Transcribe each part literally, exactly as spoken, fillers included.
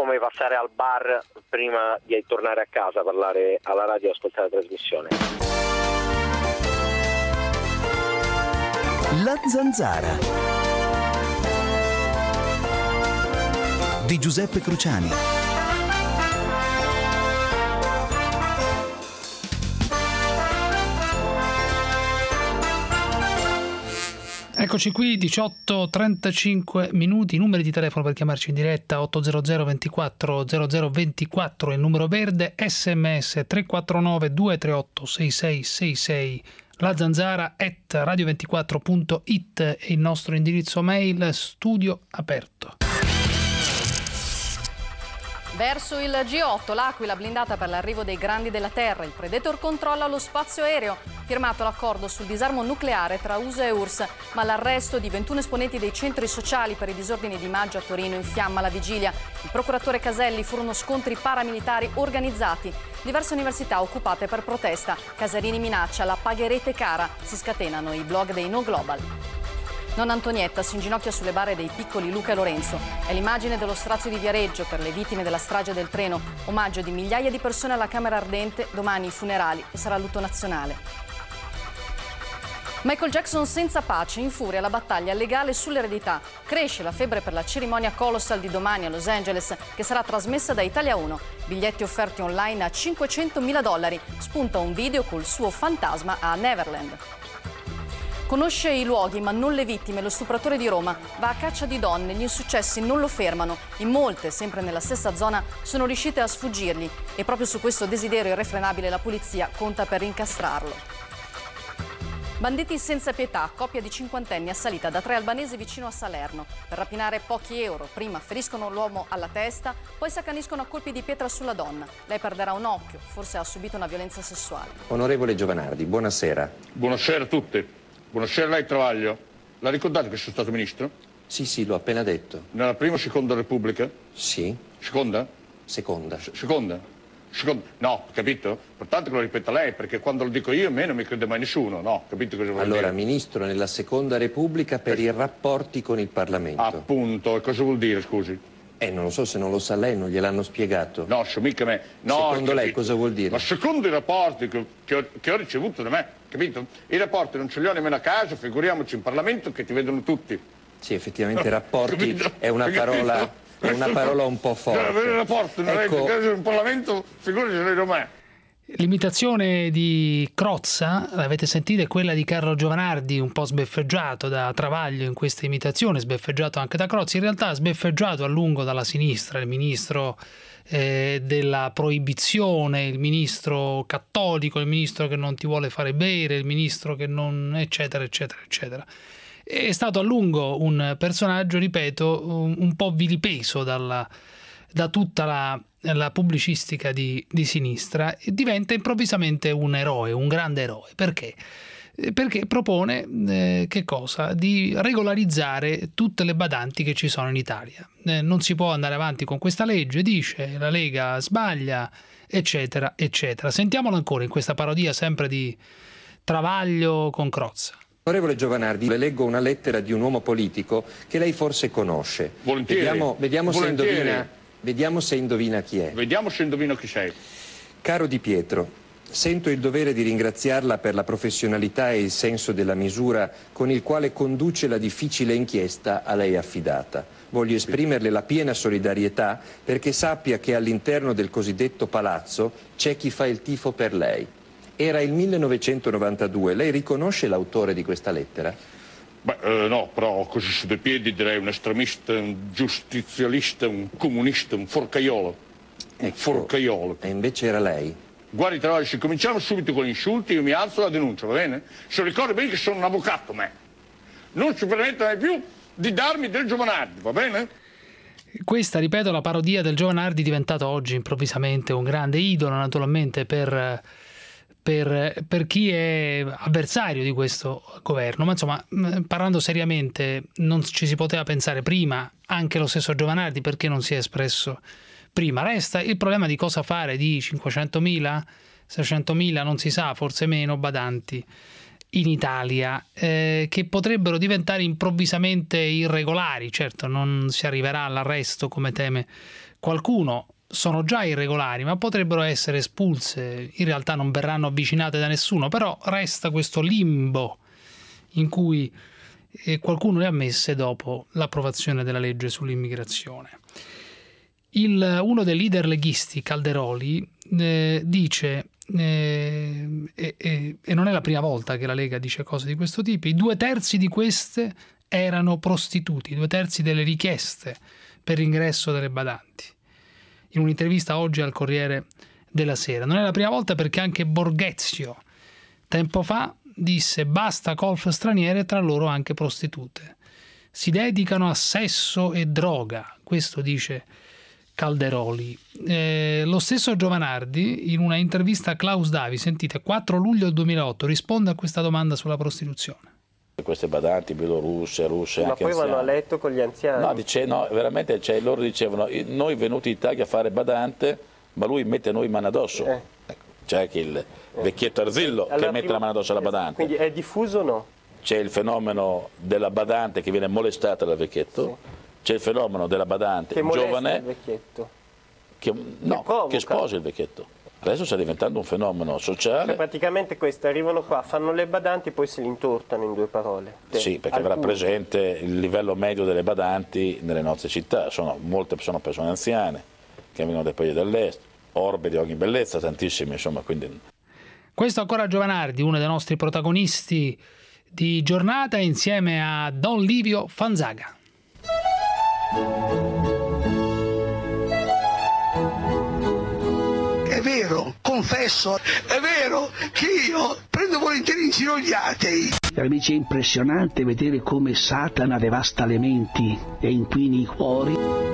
come passare al bar prima di tornare a casa, parlare alla radio e ascoltare la trasmissione. La Zanzara di Giuseppe Cruciani. Eccoci qui, diciotto e trentacinque minuti, numeri di telefono per chiamarci in diretta: ottocento ventiquattro zero zero ventiquattro è il numero verde, sms tre quattro nove due tre otto sei sei sei sei, la zanzara at radio ventiquattro punto it è il nostro indirizzo mail, studio aperto. Verso il G otto, l'Aquila blindata per l'arrivo dei grandi della Terra. Il Predator controlla lo spazio aereo. Firmato l'accordo sul disarmo nucleare tra U S A e U R S S, ma l'arresto di ventuno esponenti dei centri sociali per i disordini di maggio a Torino infiamma la vigilia. Il procuratore Caselli: furono scontri paramilitari organizzati. Diverse università occupate per protesta. Casarini minaccia: la pagherete cara. Si scatenano i blog dei No Global. Nonna Antonietta si inginocchia sulle bare dei piccoli Luca e Lorenzo. È l'immagine dello strazio di Viareggio per le vittime della strage del treno. Omaggio di migliaia di persone alla Camera Ardente. Domani i funerali e sarà lutto nazionale. Michael Jackson senza pace, in furia la battaglia legale sull'eredità. Cresce la febbre per la cerimonia Colossal di domani a Los Angeles, che sarà trasmessa da Italia uno. Biglietti offerti online a cinquecentomila dollari. Spunta un video col suo fantasma a Neverland. Conosce i luoghi ma non le vittime, lo stupratore di Roma va a caccia di donne, gli insuccessi non lo fermano. In molte, sempre nella stessa zona, sono riuscite a sfuggirgli e proprio su questo desiderio irrefrenabile la polizia conta per incastrarlo. Banditi senza pietà, coppia di cinquantenni assalita da tre albanesi vicino a Salerno. Per rapinare pochi euro, prima feriscono l'uomo alla testa, poi si accaniscono a colpi di pietra sulla donna. Lei perderà un occhio, forse ha subito una violenza sessuale. Onorevole Giovanardi, buonasera. Buonasera a tutti. Buonasera, lei Travaglio. La ricordate che sono stato ministro? Sì, sì, l'ho appena detto. Nella prima o seconda Repubblica? Sì. Seconda? Seconda. Se- seconda? Seconda? No, capito? Importante che lo ripeta lei, perché quando lo dico io a me non mi crede mai nessuno, no? Capito cosa vuol Allora, dire? ministro nella seconda Repubblica per Eh. i rapporti con il Parlamento. Appunto, e cosa vuol dire, scusi? Eh, non lo so, se non lo sa lei, non gliel'hanno spiegato. No, so mica me. No, Secondo lei capito? cosa vuol dire? Ma secondo i rapporti che, che, ho, che ho ricevuto da me, capito? I rapporti non ce li ho nemmeno a casa, figuriamoci in Parlamento che ti vedono tutti. Sì, effettivamente rapporti Capito? è una parola, Capito? è una parola un po' forte. Avere rapporti non Ecco, è in Parlamento, figuriamoci se ne me. L'imitazione di Crozza, l'avete sentita, è quella di Carlo Giovanardi, un po' sbeffeggiato da Travaglio in questa imitazione, sbeffeggiato anche da Crozza, in realtà sbeffeggiato a lungo dalla sinistra, il ministro eh, della proibizione, il ministro cattolico, il ministro che non ti vuole fare bere, il ministro che non... eccetera, eccetera, eccetera. È stato a lungo un personaggio, ripeto, un, un po' vilipeso dalla, da tutta la... la pubblicistica di, di sinistra, e diventa improvvisamente un eroe, un grande eroe. Perché? Perché propone eh, che cosa? Di regolarizzare tutte le badanti che ci sono in Italia. Eh, non si può andare avanti con questa legge, dice, la Lega sbaglia, eccetera, eccetera. Sentiamolo ancora in questa parodia sempre di Travaglio con Crozza. Onorevole Giovanardi, le leggo una lettera di un uomo politico che lei forse conosce. Volentieri. Vediamo, vediamo se Volentieri. indovina, vediamo se indovina chi è. Vediamo se indovino chi sei. Caro Di Pietro, sento il dovere di ringraziarla per la professionalità e il senso della misura con il quale conduce la difficile inchiesta a lei affidata. Voglio esprimerle la piena solidarietà perché sappia che all'interno del cosiddetto palazzo c'è chi fa il tifo per lei. Era il millenovecentonovantadue, lei riconosce l'autore di questa lettera? Beh, eh, no, però così su due piedi direi un estremista, un giustizialista, un comunista, un forcaiolo. Un Ecco, forcaiolo. E invece era lei. Guardi, Travaglio, se cominciamo subito con gli insulti, io mi alzo e la denuncio, va bene? Se ricordi bene che sono un avvocato, me. Non si permette mai più di darmi del Giovanardi, va bene? Questa, ripeto, la parodia del Giovanardi, diventato oggi improvvisamente un grande idolo, naturalmente, per... Per, per chi è avversario di questo governo, ma insomma, parlando seriamente, non ci si poteva pensare prima, anche lo stesso Giovanardi perché non si è espresso prima. Resta il problema di cosa fare di cinquecentomila, seicentomila, non si sa, forse meno, badanti in Italia, eh, che potrebbero diventare improvvisamente irregolari. Certo, non si arriverà all'arresto come teme qualcuno, sono già irregolari, ma potrebbero essere espulse, in realtà non verranno avvicinate da nessuno, però resta questo limbo in cui eh, qualcuno le ha messe dopo l'approvazione della legge sull'immigrazione. Il, uno dei leader leghisti, Calderoli, eh, dice, eh, e, e, e non è la prima volta che la Lega dice cose di questo tipo, i due terzi di queste erano prostituti, due terzi delle richieste per l'ingresso delle badanti. In un'intervista oggi al Corriere della Sera. Non è la prima volta, perché anche Borghezio tempo fa disse basta colf straniere, tra loro anche prostitute. Si dedicano a sesso e droga, questo dice Calderoli. Eh, lo stesso Giovanardi, in una intervista a Klaus Davi, sentite, quattro luglio duemilaotto, risponde a questa domanda sulla prostituzione. Queste badanti bielorusse, russe, ma anche poi anziane. Vanno a letto con gli anziani. No, dice, no veramente, cioè, loro dicevano, noi venuti in Italia a fare badante, ma lui mette noi mano addosso. Eh. Ecco, c'è anche il vecchietto Arzillo allora, che mette prima, la mano addosso alla badante. Quindi è diffuso o no? C'è il fenomeno della badante che viene molestata dal vecchietto, sì. C'è il fenomeno della badante che giovane il vecchietto. Che, no, che, che sposa il vecchietto. Adesso sta diventando un fenomeno sociale. Cioè, praticamente queste arrivano qua, fanno le badanti e poi se li intortano, in due parole. Sì, perché avrà presente il livello medio delle badanti nelle nostre città. Sono molte sono persone anziane che vengono dai paesi dell'est, orbe di ogni bellezza, tantissime, insomma. Quindi... Questo ancora Giovanardi, uno dei nostri protagonisti di giornata, insieme a Don Livio Fanzaga. È vero, confesso, è vero che io prendo volentieri in giro gli atei. Invece è impressionante vedere come Satana devasta le menti e inquini i cuori.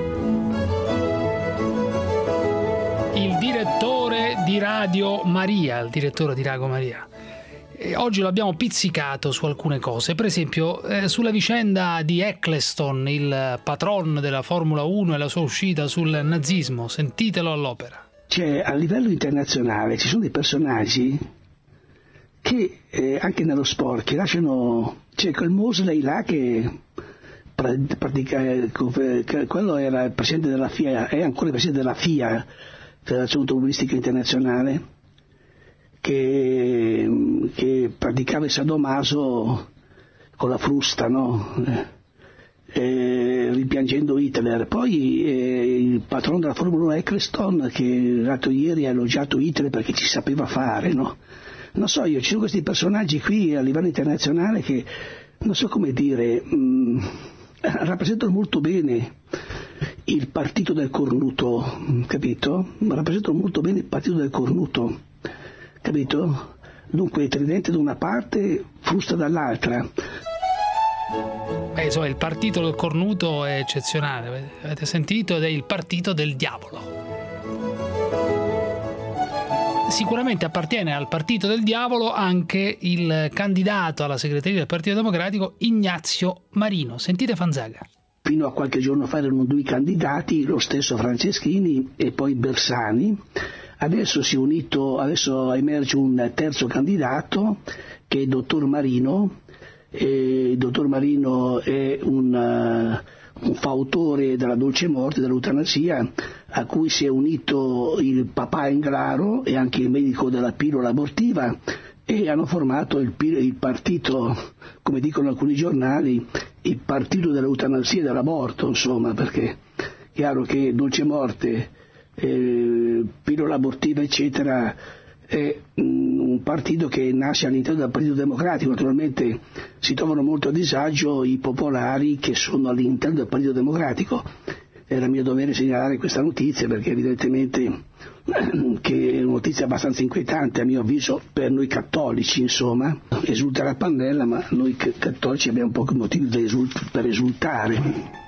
Il direttore di Radio Maria, il direttore di Radio Maria. E oggi lo abbiamo pizzicato su alcune cose, per esempio eh, sulla vicenda di Eccleston, il patron della Formula uno e la sua uscita sul nazismo. Sentitelo all'opera. Cioè, a livello internazionale ci sono dei personaggi che eh, anche nello sport che lasciano, c'è quel Mosley là che pratica, eh, quello era il presidente della F I A, è ancora il presidente della F I A, Federazione Automobilistica Internazionale, che, che praticava il sadomaso con la frusta, no? Eh, Eh, ripiangendo Hitler. Poi eh, il patrono della Formula uno Eccleston, che l'altro ieri ha elogiato Hitler perché ci sapeva fare, no? Non so, io ci sono questi personaggi qui a livello internazionale che non so come dire, mh, rappresentano molto bene il partito del cornuto, capito? Rappresentano molto bene il partito del cornuto, capito? Dunque tridente da una parte, frusta dall'altra. Beh, insomma, il partito del cornuto è eccezionale, avete sentito, ed è il partito del diavolo. Sicuramente appartiene al partito del diavolo anche il candidato alla segreteria del Partito Democratico Ignazio Marino. Sentite Fanzaga. Fino a qualche giorno fa erano due candidati, lo stesso Franceschini e poi Bersani. Adesso si è unito, adesso emerge un terzo candidato che è il dottor Marino. E il dottor Marino è un, uh, un fautore della dolce morte, dell'eutanasia, a cui si è unito il papà Englaro e anche il medico della pillola abortiva, e hanno formato il, il partito, come dicono alcuni giornali, il partito dell'eutanasia e dell'aborto, insomma, perché è chiaro che dolce morte, eh, pillola abortiva, eccetera, è un partito che nasce all'interno del Partito Democratico. Naturalmente si trovano molto a disagio i popolari che sono all'interno del Partito Democratico. Era mio dovere segnalare questa notizia perché evidentemente che è una notizia abbastanza inquietante a mio avviso per noi cattolici, insomma. Esulta la Pannella, ma noi cattolici abbiamo pochi motivi per esultare.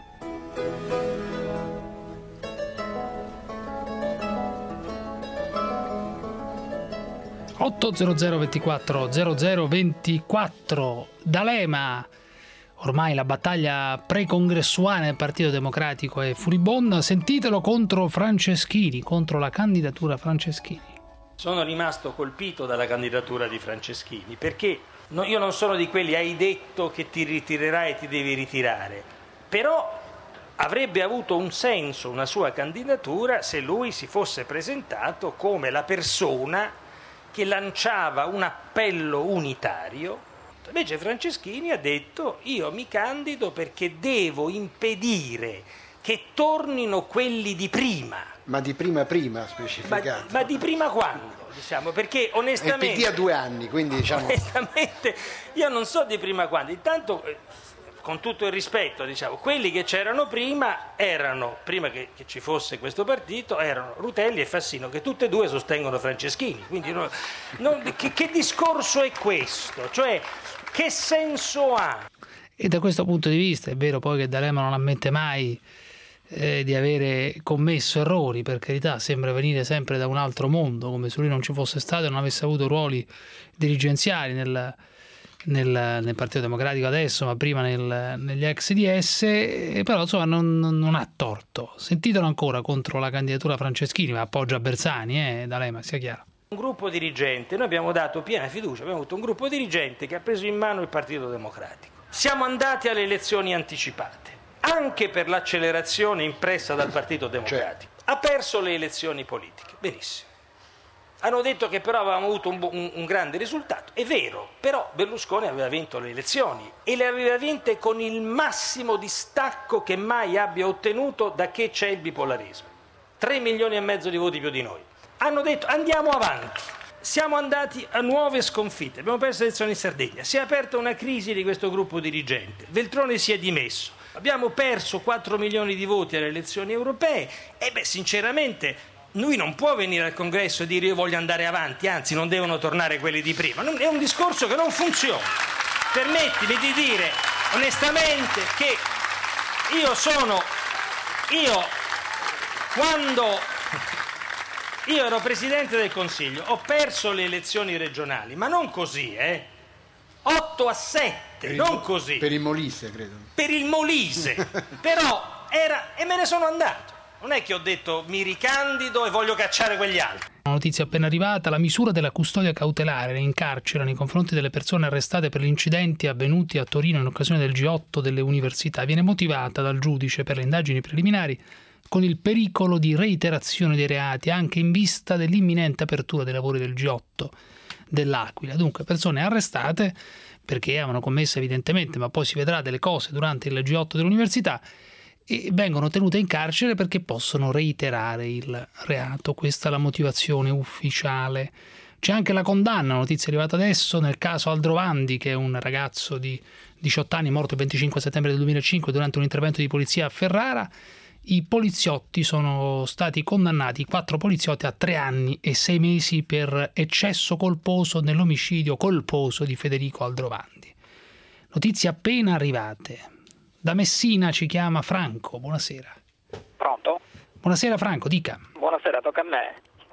otto zero zero ventiquattro zero zero ventiquattro D'Alema. Ormai la battaglia precongressuale del Partito Democratico è furibonda. Sentitelo contro Franceschini, contro la candidatura Franceschini. Sono rimasto colpito dalla candidatura di Franceschini perché no, io non sono di quelli, hai detto che ti ritirerai e ti devi ritirare, però avrebbe avuto un senso una sua candidatura se lui si fosse presentato come la persona che lanciava un appello unitario. Invece Franceschini ha detto: io mi candido perché devo impedire che tornino quelli di prima. Ma di prima prima specificato. Ma, ma di prima quando? Diciamo, perché onestamente... E il P D ha due anni, quindi diciamo... Onestamente io non so di prima quando. Intanto, con tutto il rispetto, diciamo, quelli che c'erano prima erano, prima che, che ci fosse questo partito, erano Rutelli e Fassino, che tutte e due sostengono Franceschini. Quindi non, non, che, che discorso è questo? Cioè, che senso ha? E da questo punto di vista è vero poi che D'Alema non ammette mai eh, di avere commesso errori, per carità, sembra venire sempre da un altro mondo, come se lui non ci fosse stato e non avesse avuto ruoli dirigenziali nel, nel, nel Partito Democratico adesso, ma prima nel, negli ex D S, eh, però insomma non, non ha torto. Sentitelo ancora contro la candidatura Franceschini, ma appoggia Bersani, eh, D'Alema, sia chiaro. Un gruppo dirigente, noi abbiamo dato piena fiducia, abbiamo avuto un gruppo dirigente che ha preso in mano il Partito Democratico. Siamo andati alle elezioni anticipate, anche per l'accelerazione impressa dal Partito Democratico. Ha perso le elezioni politiche, benissimo. Hanno detto che però avevamo avuto un, un, un grande risultato, è vero, però Berlusconi aveva vinto le elezioni e le aveva vinte con il massimo distacco che mai abbia ottenuto da che c'è il bipolarismo. Tre milioni e mezzo di voti più di noi. Hanno detto andiamo avanti, siamo andati a nuove sconfitte, abbiamo perso le elezioni in Sardegna, si è aperta una crisi di questo gruppo dirigente, Veltroni si è dimesso, abbiamo perso quattro milioni di voti alle elezioni europee e beh sinceramente lui non può venire al congresso e dire io voglio andare avanti, anzi non devono tornare quelli di prima, è un discorso che non funziona. Permettimi di dire onestamente che io sono, io quando... Io ero Presidente del Consiglio, ho perso le elezioni regionali, ma non così, eh? otto a sette, non così. Per il Molise, credo. Per il Molise, però era... e me ne sono andato. Non è che ho detto mi ricandido e voglio cacciare quegli altri. Una notizia appena arrivata: la misura della custodia cautelare in carcere nei confronti delle persone arrestate per gli incidenti avvenuti a Torino in occasione del G otto delle università viene motivata dal giudice per le indagini preliminari con il pericolo di reiterazione dei reati anche in vista dell'imminente apertura dei lavori del G otto dell'Aquila. Dunque persone arrestate perché avevano commesso evidentemente, ma poi si vedrà, delle cose durante il G otto dell'università e vengono tenute in carcere perché possono reiterare il reato. Questa è la motivazione ufficiale. C'è anche la condanna, notizia arrivata adesso, nel caso Aldrovandi, che è un ragazzo di diciotto anni morto il venticinque settembre del duemilacinque durante un intervento di polizia a Ferrara. I poliziotti sono stati condannati, quattro poliziotti, a tre anni e sei mesi per eccesso colposo nell'omicidio colposo di Federico Aldrovandi. Notizie appena arrivate. Da Messina ci chiama Franco, buonasera. Pronto? Buonasera Franco, dica. Buonasera, tocca a me.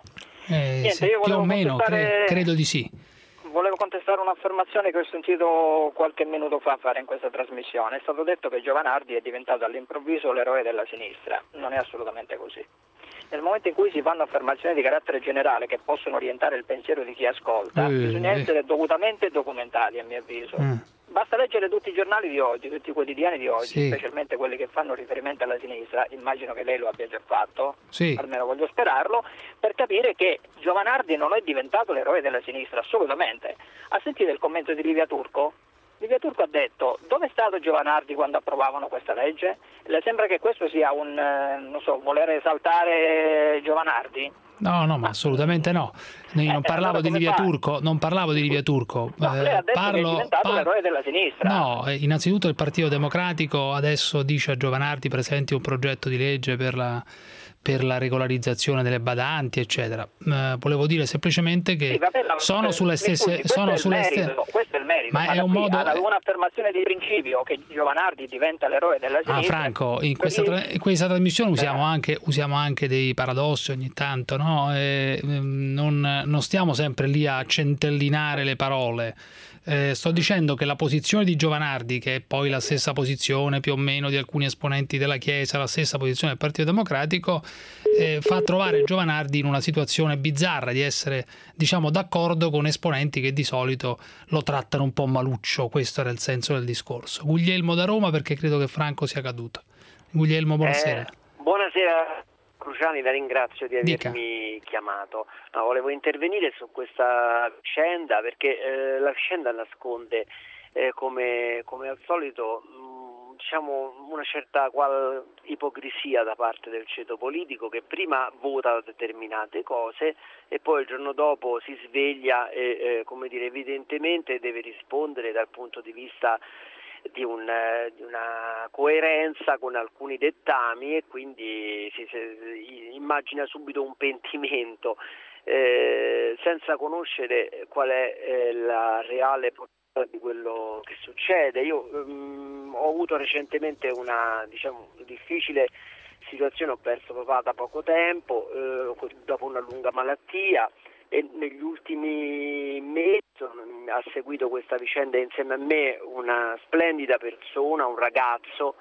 Eh, Niente, se io più o meno, contestare... cre- credo di sì. Volevo contestare un'affermazione che ho sentito qualche minuto fa fare in questa trasmissione. È stato detto che Giovanardi è diventato all'improvviso l'eroe della sinistra. Non è assolutamente così. Nel momento in cui si fanno affermazioni di carattere generale che possono orientare il pensiero di chi ascolta, eh, bisogna eh. essere dovutamente documentati, a mio avviso. Eh. Basta leggere tutti i giornali di oggi, tutti i quotidiani di oggi, Sì. specialmente quelli che fanno riferimento alla sinistra, immagino che lei lo abbia già fatto, Sì. almeno voglio sperarlo, per capire che Giovanardi non è diventato l'eroe della sinistra, assolutamente. Ha sentito il commento di Livia Turco? Livia Turco ha detto: dove è stato Giovanardi quando approvavano questa legge? Le sembra che questo sia un, eh, non so, voler esaltare Giovanardi? No, no, ma assolutamente no. Io non Eh, parlavo allora di come Livia fa? Turco, non parlavo di Livia Turco. No, lei ha detto parlo, che è diventato par- l'eroe della sinistra. No, eh, innanzitutto il Partito Democratico adesso dice a Giovanardi presenti un progetto di legge per la, per la regolarizzazione delle badanti, eccetera. Eh, volevo dire semplicemente che Sì, vabbè, la- sono sulle mi stesse... scusi, questo sono è il sulle merito, stesse... questo è il merito. Ma è da un qui modo... ad un'affermazione di principio che Giovanardi diventa l'eroe della Ah, sinistra. Franco, in questa, tra- in questa trasmissione usiamo anche, usiamo anche dei paradossi ogni tanto, no? E, ehm, non, non stiamo sempre lì a centellinare le parole. Eh, sto dicendo che la posizione di Giovanardi, che è poi la stessa posizione più o meno di alcuni esponenti della Chiesa, la stessa posizione del Partito Democratico, eh, fa trovare Giovanardi in una situazione bizzarra di essere, diciamo, d'accordo con esponenti che di solito lo trattano un po' maluccio. Questo era il senso del discorso. Guglielmo da Roma, perché credo che Franco sia caduto. Guglielmo, buonasera. Eh, buonasera Cruciani, la ringrazio di avermi Dica. chiamato. No, volevo intervenire su questa vicenda perché eh, la vicenda nasconde eh, come, come al solito mh, diciamo una certa qual ipocrisia da parte del ceto politico, che prima vota determinate cose e poi il giorno dopo si sveglia e eh, come dire, evidentemente deve rispondere dal punto di vista Di, un, di una coerenza con alcuni dettami, e quindi si, si immagina subito un pentimento eh, senza conoscere qual è eh, la reale portata di quello che succede. Io um, ho avuto recentemente una, diciamo, difficile situazione, ho perso papà da poco tempo eh, dopo una lunga malattia, e negli ultimi mesi ha seguito questa vicenda insieme a me una splendida persona, un ragazzo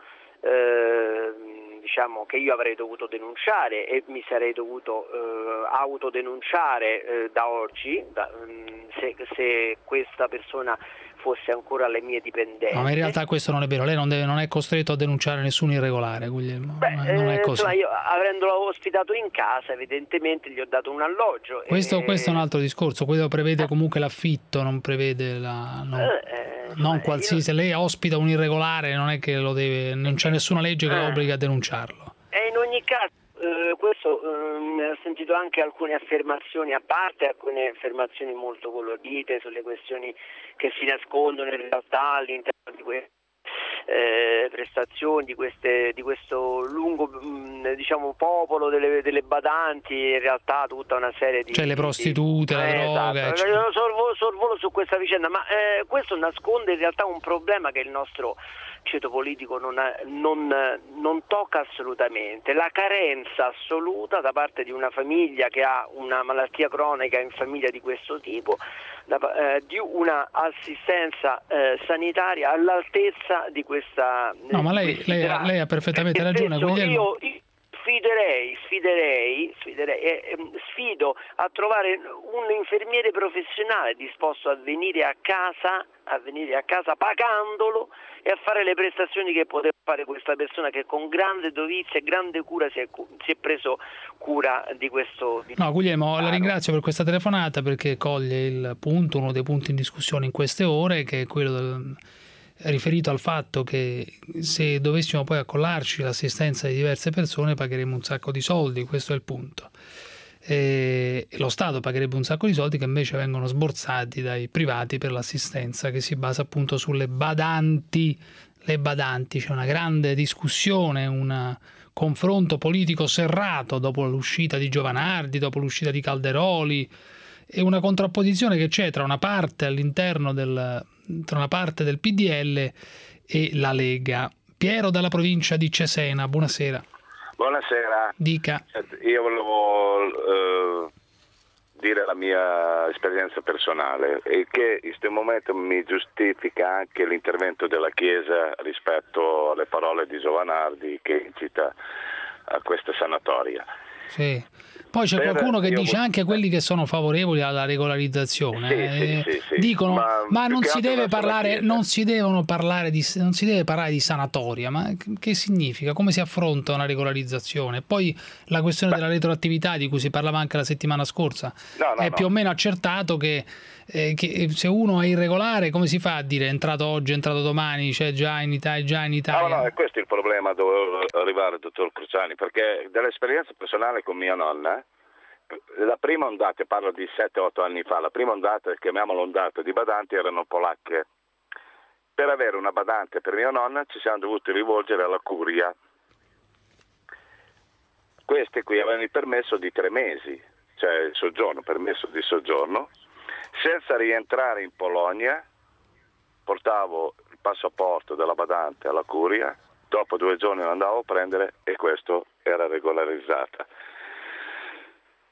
eh, diciamo che io avrei dovuto denunciare e mi sarei dovuto eh, autodenunciare eh, da oggi da, se, se questa persona fosse ancora alle mie dipendenze. No, ma in realtà questo non è vero, lei non, deve, non è costretto a denunciare nessun irregolare, Guglielmo. Beh, non è eh, così. insomma, io avendolo ospitato in casa evidentemente gli ho dato un alloggio. Questo, e... questo è un altro discorso, quello prevede comunque l'affitto, non prevede la... No. Eh, non qualsiasi, se lei ospita un irregolare non è che lo deve, non c'è nessuna legge che lo obbliga a denunciarlo. E in ogni caso eh, questo eh, ho sentito anche alcune affermazioni a parte, alcune affermazioni molto colorite sulle questioni che si nascondono in realtà all'interno di queste eh, prestazioni, di, queste, di questo lungo mh, diciamo popolo delle, delle badanti, in realtà tutta una serie di... Cioè le prostitute, di, la eh, droga... Esatto. Io sorvolo, sorvolo su questa vicenda, ma eh, questo nasconde in realtà un problema che il nostro ceto politico non, ha, non, non tocca assolutamente, la carenza assoluta da parte di una famiglia che ha una malattia cronica in famiglia di questo tipo, da, eh, di una assistenza eh, sanitaria all'altezza di questa... No, ma lei, lei, ha, lei ha perfettamente ragione, Guglielmo. Io, io sfiderei, sfiderei, sfiderei eh, sfido a trovare un infermiere professionale disposto a venire a casa, a venire a casa pagandolo e a fare le prestazioni che poteva fare questa persona che con grande dovizia e grande cura si è, si è preso cura di questo. Di no, Guglielmo, la ringrazio per questa telefonata perché coglie il punto, uno dei punti in discussione in queste ore, che è quello del, riferito al fatto che se dovessimo poi accollarci l'assistenza di diverse persone pagheremo un sacco di soldi, questo è il punto. E lo Stato pagherebbe un sacco di soldi che invece vengono sborsati dai privati per l'assistenza che si basa appunto sulle badanti. Le badanti, c'è una grande discussione, un confronto politico serrato dopo l'uscita di Giovanardi, dopo l'uscita di Calderoli, e una contrapposizione che c'è tra una parte all'interno del, tra una parte del P D L e la Lega. Piero dalla provincia di Cesena, buonasera. Buonasera. Dica. Io volevo eh, dire la mia esperienza personale e che in questo momento mi giustifica anche l'intervento della Chiesa rispetto alle parole di Giovanardi che incita a questa sanatoria. Sì. Poi c'è Per, qualcuno che io... dice anche quelli che sono favorevoli alla regolarizzazione sì, eh, sì, sì, sì. dicono ma, ma, ma non si deve parlare non si devono parlare di non si deve parlare di sanatoria, ma che significa? Come si affronta una regolarizzazione? Poi la questione Beh. della retroattività di cui si parlava anche la settimana scorsa no, no, è no. più o meno accertato che, eh, che se uno è irregolare come si fa a dire è entrato oggi, è entrato domani, cioè già in Italia, già in Italia? No, no, è questo il problema dove arrivare, dottor Cruciani, perché dall'esperienza personale con mia nonna, la prima ondata, parlo di sette otto anni fa, la prima ondata, chiamiamola ondata di badanti, erano polacche. Per avere una badante per mia nonna ci siamo dovuti rivolgere alla curia. Questi qui avevano il permesso di tre mesi, cioè il soggiorno, permesso di soggiorno, senza rientrare in Polonia. Portavo il passaporto della badante alla curia, dopo due giorni lo andavo a prendere e questo era regolarizzata.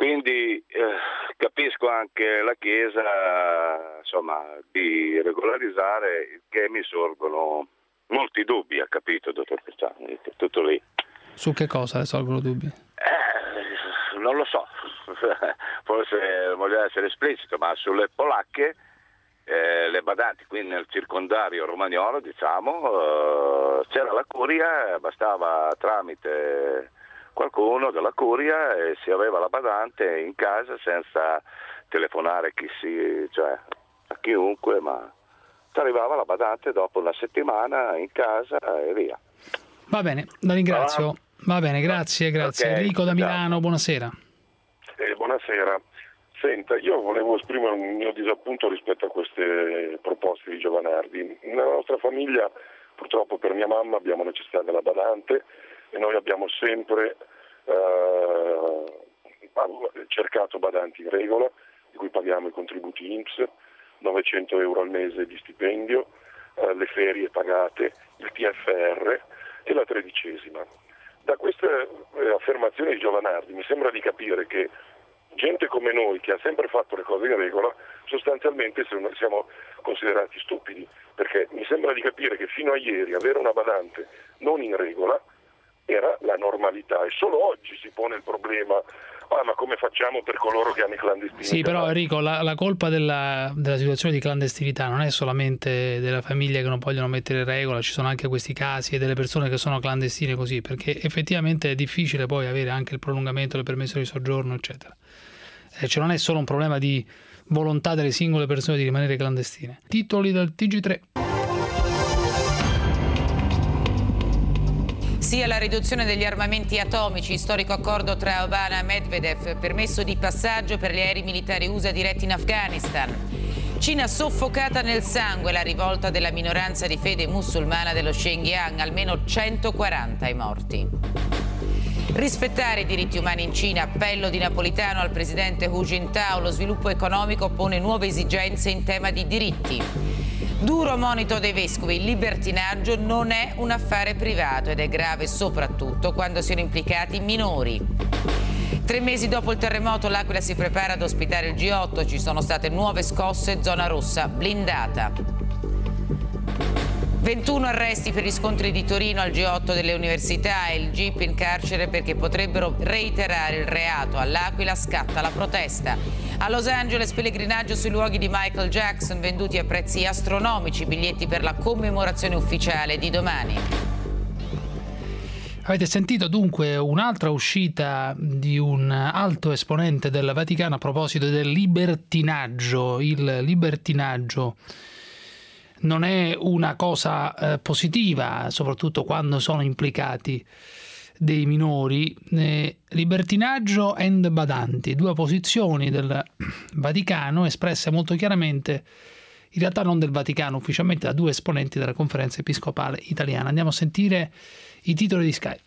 Quindi eh, capisco anche la Chiesa, insomma, di regolarizzare, che mi sorgono molti dubbi, ha capito, dottor Cruciani? Tutto lì. Su che cosa le sorgono dubbi? Eh, non lo so, forse voglio essere esplicito, ma sulle polacche, eh, le badanti qui nel circondario romagnolo, diciamo, eh, c'era la curia, bastava tramite qualcuno della curia e si aveva la badante in casa senza telefonare chi si, cioè, a chiunque, ma ti arrivava la badante dopo una settimana in casa e via. Va bene, la ringrazio. Va bene, grazie, grazie. Okay, Enrico da Milano, buonasera. Eh, buonasera. Senta, io volevo esprimere un mio disappunto rispetto a queste proposte di Giovanardi. Nella nostra famiglia, purtroppo per mia mamma, abbiamo necessità della badante e noi abbiamo sempre eh, cercato badanti in regola, di cui paghiamo i contributi I N P S, novecento euro al mese di stipendio, eh, le ferie pagate, il T F R e la tredicesima. Da queste eh, affermazioni di Giovanardi mi sembra di capire che gente come noi, che ha sempre fatto le cose in regola, sostanzialmente siamo considerati stupidi, perché mi sembra di capire che fino a ieri avere una badante non in regola era la normalità e solo oggi si pone il problema: ah, ma come facciamo per coloro che hanno i clandestini? Sì, però Enrico, la, la colpa della, della situazione di clandestinità non è solamente della famiglia che non vogliono mettere in regola, ci sono anche questi casi e delle persone che sono clandestine così, perché effettivamente è difficile poi avere anche il prolungamento del permesso di soggiorno, eccetera. Eh, cioè non è solo un problema di volontà delle singole persone di rimanere clandestine. Titoli del T G tre. Sia la riduzione degli armamenti atomici, storico accordo tra Obama e Medvedev, permesso di passaggio per gli aerei militari U S A diretti in Afghanistan. Cina soffocata nel sangue, la rivolta della minoranza di fede musulmana dello Xinjiang, almeno centoquaranta i morti. Rispettare i diritti umani in Cina, appello di Napolitano al presidente Hu Jintao, lo sviluppo economico pone nuove esigenze in tema di diritti. Duro monito dei vescovi, il libertinaggio non è un affare privato ed è grave soprattutto quando siano implicati minori. Tre mesi dopo il terremoto l'Aquila si prepara ad ospitare il G otto, ci sono state nuove scosse, zona rossa blindata. ventuno arresti per gli scontri di Torino al G otto delle università e il G I P in carcere perché potrebbero reiterare il reato. All'Aquila scatta la protesta. A Los Angeles pellegrinaggio sui luoghi di Michael Jackson, venduti a prezzi astronomici, biglietti per la commemorazione ufficiale di domani. Avete sentito dunque un'altra uscita di un alto esponente del Vaticano a proposito del libertinaggio. Il libertinaggio non è una cosa eh, positiva, soprattutto quando sono implicati dei minori. Eh, libertinaggio and badanti, due posizioni del Vaticano espresse molto chiaramente, in realtà non del Vaticano, ufficialmente da due esponenti della Conferenza Episcopale Italiana. Andiamo a sentire i titoli di Sky.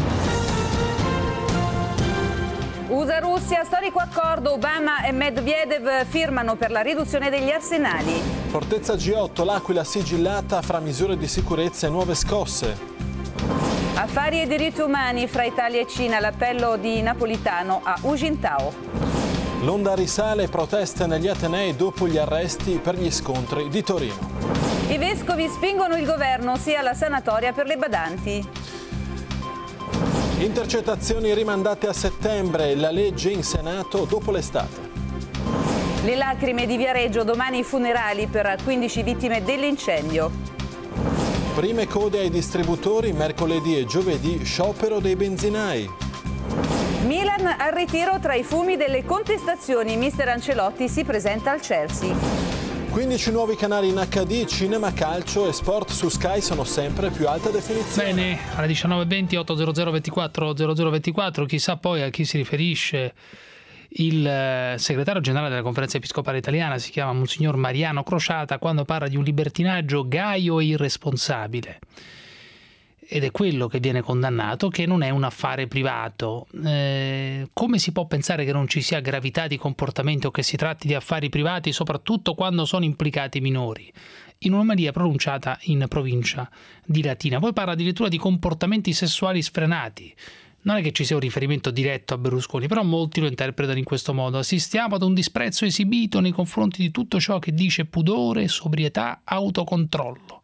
U S A-Russia, storico accordo, Obama e Medvedev firmano per la riduzione degli arsenali. Fortezza G otto, l'Aquila sigillata fra misure di sicurezza e nuove scosse. Affari e diritti umani fra Italia e Cina, l'appello di Napolitano a Hu Jintao. L'onda risale, proteste negli Atenei dopo gli arresti per gli scontri di Torino. I vescovi spingono il governo sia alla sanatoria per le badanti. Intercettazioni rimandate a settembre, la legge in Senato dopo l'estate. Le lacrime di Viareggio, domani i funerali per quindici vittime dell'incendio. Prime code ai distributori, mercoledì e giovedì sciopero dei benzinai. Milan al ritiro tra i fumi delle contestazioni, mister Ancelotti si presenta al Chelsea. quindici nuovi canali in acca di, cinema, calcio e sport su Sky sono sempre più alta definizione. Bene, alle diciannove e venti, ottocento ventiquattro zero zero ventiquattro, chissà poi a chi si riferisce il segretario generale della Conferenza Episcopale Italiana, si chiama Monsignor Mariano Crociata, quando parla di un libertinaggio gaio e irresponsabile. Ed è quello che viene condannato, che non è un affare privato. Eh, come si può pensare che non ci sia gravità di comportamento o che si tratti di affari privati, soprattutto quando sono implicati minori? In un'omelia pronunciata in provincia di Latina. Poi parla addirittura di comportamenti sessuali sfrenati. Non è che ci sia un riferimento diretto a Berlusconi, però molti lo interpretano in questo modo. Assistiamo ad un disprezzo esibito nei confronti di tutto ciò che dice pudore, sobrietà, autocontrollo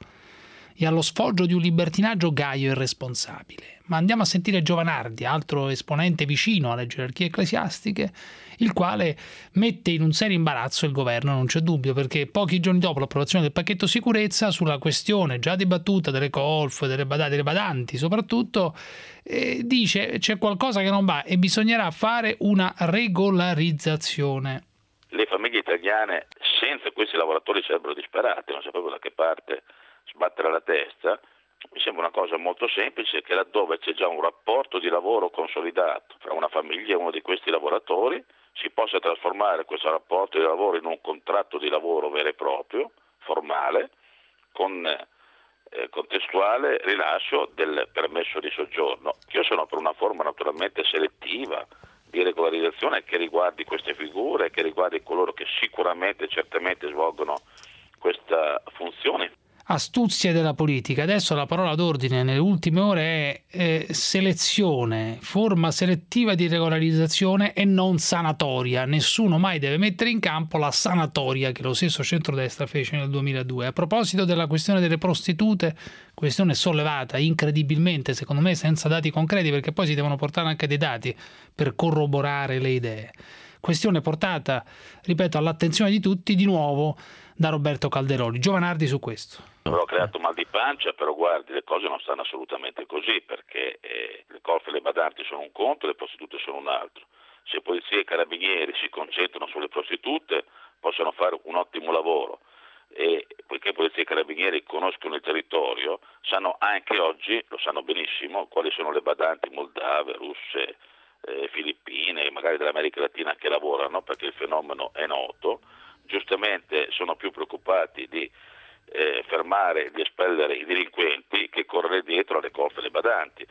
e allo sfoggio di un libertinaggio gaio e irresponsabile. Ma andiamo a sentire Giovanardi, altro esponente vicino alle gerarchie ecclesiastiche, il quale mette in un serio imbarazzo il governo, non c'è dubbio, perché pochi giorni dopo l'approvazione del pacchetto sicurezza, sulla questione già dibattuta delle colf, delle, bad- delle badanti soprattutto, eh, dice c'è qualcosa che non va e bisognerà fare una regolarizzazione. Le famiglie italiane senza questi lavoratori sarebbero disperate, non sapevo da che parte sbattere la testa. Mi sembra una cosa molto semplice, che laddove c'è già un rapporto di lavoro consolidato tra una famiglia e uno di questi lavoratori, si possa trasformare questo rapporto di lavoro in un contratto di lavoro vero e proprio, formale, con eh, contestuale rilascio del permesso di soggiorno. Io sono per una forma naturalmente selettiva di regolarizzazione che riguardi queste figure, che riguardi coloro che sicuramente, certamente svolgono questa funzione. Astuzie della politica. Adesso la parola d'ordine nelle ultime ore è eh, selezione, forma selettiva di regolarizzazione e non sanatoria. Nessuno mai deve mettere in campo la sanatoria che lo stesso centrodestra fece nel duemiladue. A proposito della questione delle prostitute, questione sollevata incredibilmente, secondo me senza dati concreti, perché poi si devono portare anche dei dati per corroborare le idee. Questione portata, ripeto, all'attenzione di tutti di nuovo da Roberto Calderoli. Giovanardi su questo. Avrò creato mal di pancia, però guardi, le cose non stanno assolutamente così, perché eh, le colf e le badanti sono un conto e le prostitute sono un altro. Se polizia e carabinieri si concentrano sulle prostitute possono fare un ottimo lavoro, e poiché polizia e carabinieri conoscono il territorio, sanno anche oggi, lo sanno benissimo, quali sono le badanti moldave, russe, eh, filippine, magari dell'America Latina che lavorano, perché il fenomeno è noto. Giustamente sono più preoccupati di eh, fermare, di espellere i delinquenti che correre dietro alle colf e alle badanti.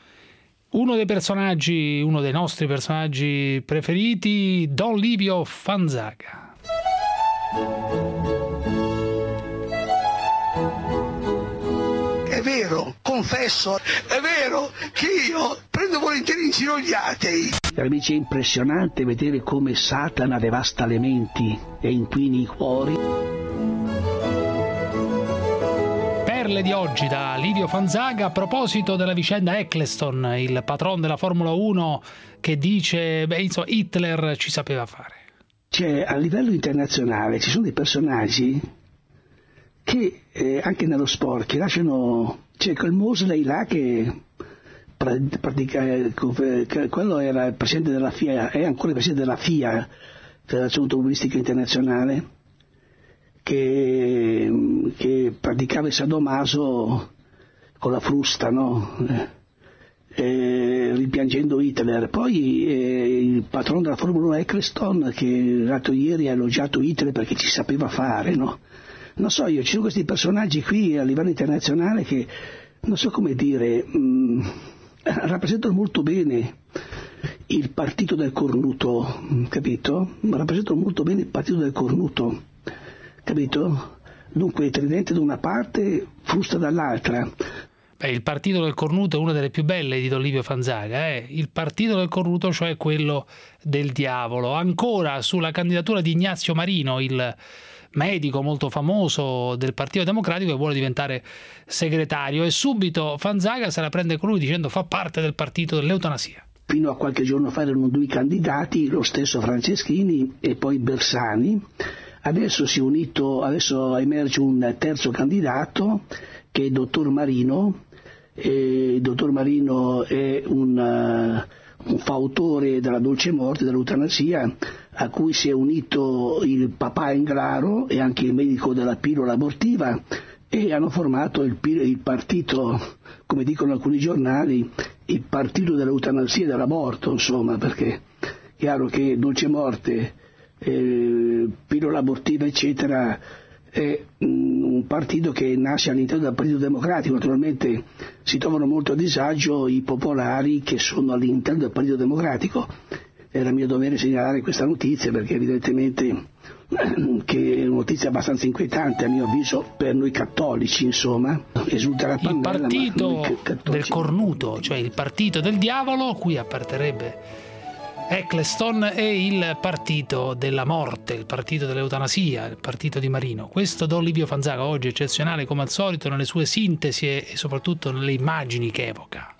Uno dei personaggi, uno dei nostri personaggi preferiti, Don Livio Fanzaga. È vero, confesso, è vero che io prendo volentieri in giro gli atei. Amici, è impressionante vedere come Satana devasta le menti e inquini i cuori. Perle di oggi da Livio Fanzaga a proposito della vicenda Eccleston, il patron della Formula uno che dice, beh, insomma, Hitler ci sapeva fare. Cioè, a livello internazionale ci sono dei personaggi che eh, anche nello sport che lasciano, c'è quel Mosley là che pratica, quello era il presidente della F I A, è ancora il presidente della F I A, Federazione Automobilistica Internazionale, che, che praticava il sadomaso con la frusta, no? Eh, ripiangendo Hitler. Poi eh, il patrono della Formula uno Eccleston, che l'altro ieri ha elogiato Hitler perché ci sapeva fare, no? Non so, io ci sono questi personaggi qui a livello internazionale che non so come dire, mh, rappresentano molto bene il partito del cornuto, capito? Rappresentano molto bene il partito del cornuto, capito? Dunque tridente da una parte, frusta dall'altra. Beh, il partito del cornuto è una delle più belle di Don Livio Fanzaga, eh? Il partito del cornuto, cioè quello del diavolo. Ancora sulla candidatura di Ignazio Marino, il medico molto famoso del Partito Democratico che vuole diventare segretario, e subito Fanzaga se la prende con lui dicendo fa parte del partito dell'eutanasia. Fino a qualche giorno fa erano due candidati, lo stesso Franceschini e poi Bersani. Adesso si è unito, adesso emerge un terzo candidato che è il dottor Marino. E il dottor Marino è un, uh, un fautore della dolce morte, dell'eutanasia, a cui si è unito il papà Englaro e anche il medico della pillola abortiva, e hanno formato il, il partito, come dicono alcuni giornali, il partito dell'eutanasia e dell'aborto, insomma, perché è chiaro che dolce morte, eh, pillola abortiva, eccetera, è un partito che nasce all'interno del Partito Democratico. Naturalmente si trovano molto a disagio i popolari che sono all'interno del Partito Democratico. Era mio dovere segnalare questa notizia perché evidentemente che è una notizia abbastanza inquietante a mio avviso per noi cattolici, insomma. Esulta la il Pannella, partito del cornuto, cioè il partito del diavolo, cui apparterrebbe Eccleston, e il partito della morte, il partito dell'eutanasia, il partito di Marino. Questo Don Livio Fanzaga, oggi eccezionale come al solito nelle sue sintesi e soprattutto nelle immagini che evoca.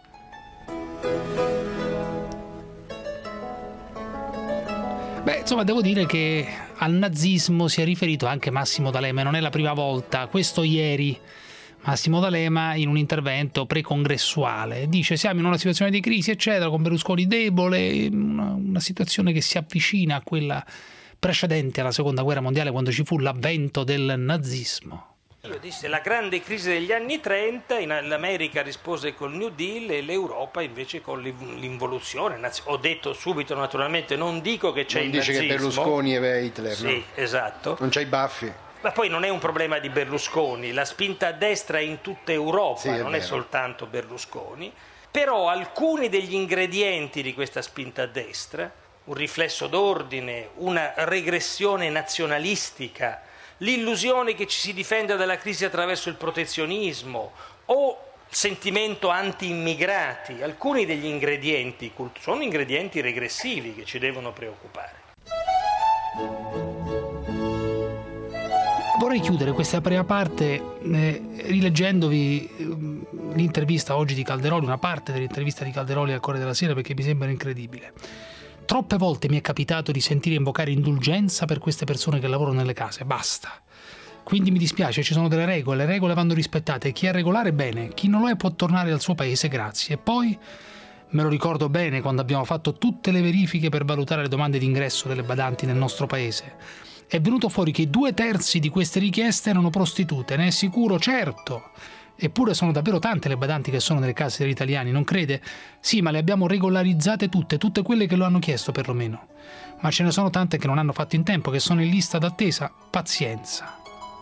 Beh, insomma, devo dire che al nazismo si è riferito anche Massimo D'Alema, e non è la prima volta. Questo ieri Massimo D'Alema, in un intervento precongressuale, dice: siamo in una situazione di crisi eccetera, con Berlusconi debole, una, una situazione che si avvicina a quella precedente alla seconda guerra mondiale, quando ci fu l'avvento del nazismo. Io dissi la grande crisi degli anni trenta, in, l'America rispose col New Deal e l'Europa invece con l'involuzione. Ho detto subito, naturalmente, non dico che c'è non il dice nazismo. Che Berlusconi è Hitler, sì, no? Esatto. Non c'hai i baffi. Ma poi non è un problema di Berlusconi, la spinta a destra è in tutta Europa, sì, è non vero. È soltanto Berlusconi, però alcuni degli ingredienti di questa spinta a destra, un riflesso d'ordine, una regressione nazionalistica, l'illusione che ci si difenda dalla crisi attraverso il protezionismo o il sentimento anti-immigrati, alcuni degli ingredienti sono ingredienti regressivi che ci devono preoccupare. Vorrei chiudere questa prima parte eh, rileggendovi eh, l'intervista oggi di Calderoli, una parte dell'intervista di Calderoli al Corriere della Sera, perché mi sembra incredibile. Troppe volte mi è capitato di sentire invocare indulgenza per queste persone che lavorano nelle case, basta. Quindi mi dispiace, ci sono delle regole, le regole vanno rispettate, chi è regolare bene, chi non lo è può tornare al suo paese, grazie. E poi me lo ricordo bene quando abbiamo fatto tutte le verifiche per valutare le domande di ingresso delle badanti nel nostro paese. È venuto fuori che due terzi di queste richieste erano prostitute, ne è sicuro? Certo! Eppure sono davvero tante le badanti che sono nelle case degli italiani, non crede? Sì, ma le abbiamo regolarizzate tutte, tutte quelle che lo hanno chiesto perlomeno. Ma ce ne sono tante che non hanno fatto in tempo, che sono in lista d'attesa. Pazienza.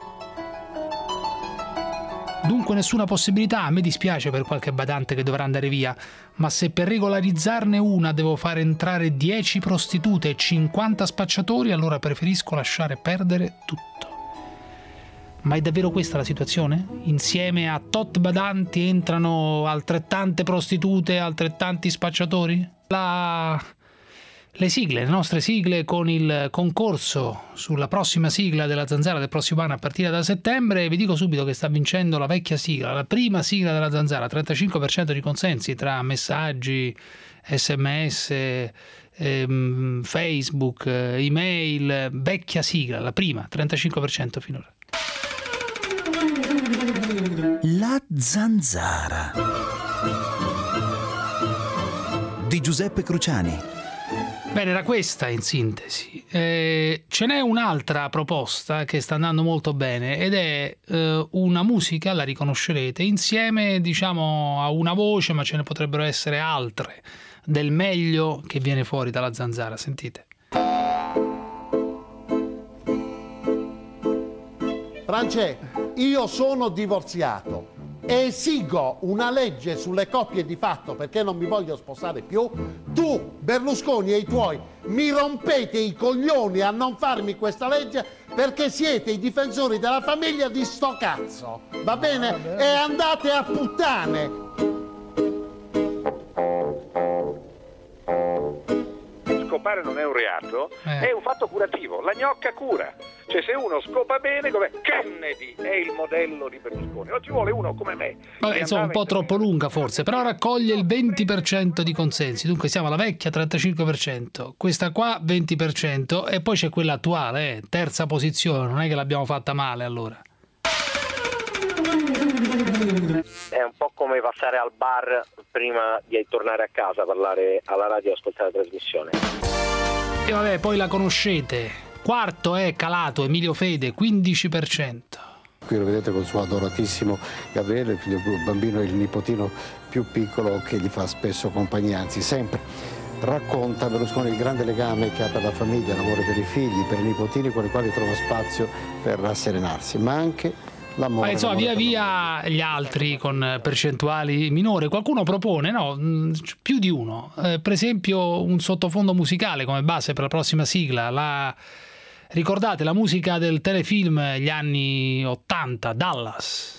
Dunque nessuna possibilità, a me dispiace per qualche badante che dovrà andare via, ma se per regolarizzarne una devo fare entrare dieci prostitute e cinquanta spacciatori, allora preferisco lasciare perdere tutto. Ma è davvero questa la situazione? Insieme a tot badanti entrano altrettante prostitute, altrettanti spacciatori? La... Le sigle, le nostre sigle con il concorso sulla prossima sigla della Zanzara del prossimo anno a partire da settembre. Vi dico subito che sta vincendo la vecchia sigla, la prima sigla della Zanzara, trentacinque per cento di consensi tra messaggi, sms, ehm, Facebook, email, vecchia sigla, la prima, trentacinque per cento finora. La Zanzara di Giuseppe Cruciani. Bene, era questa in sintesi. Eh, ce n'è un'altra proposta che sta andando molto bene ed è eh, una musica, la riconoscerete, insieme diciamo a una voce, ma ce ne potrebbero essere altre, del meglio che viene fuori dalla Zanzara. Sentite. Francesco, io sono divorziato. Esigo una legge sulle coppie di fatto perché non mi voglio sposare più. Tu, Berlusconi e i tuoi mi rompete i coglioni a non farmi questa legge perché siete i difensori della famiglia di sto cazzo, va bene? E andate a puttane. Scopare non è un reato, eh. è un fatto curativo, la gnocca cura. Cioè se uno scopa bene, come Kennedy è il modello di Berlusconi, non ci vuole uno come me. Vabbè, insomma, un po' troppo lunga forse, però raccoglie il venti per cento di consensi, dunque siamo alla vecchia trentacinque per cento, questa qua venti per cento e poi c'è quella attuale, eh, terza posizione, non è che l'abbiamo fatta male allora. È un po' come passare al bar prima di tornare a casa, parlare alla radio e ascoltare la trasmissione. E vabbè, poi la conoscete. Quarto è calato Emilio Fede, quindici per cento. Qui lo vedete col suo adoratissimo Gabriele, il figlio, il bambino, il nipotino più piccolo che gli fa spesso compagnia, anzi sempre. Racconta Berlusconi il grande legame che ha per la famiglia, l'amore per i figli, per i nipotini con i quali trova spazio per rasserenarsi, ma anche l'amore. Ma insomma, via via gli altri con percentuali minori. Qualcuno propone, no, più di uno. Eh, per esempio un sottofondo musicale come base per la prossima sigla, la Ricordate la musica del telefilm gli anni ottanta, Dallas.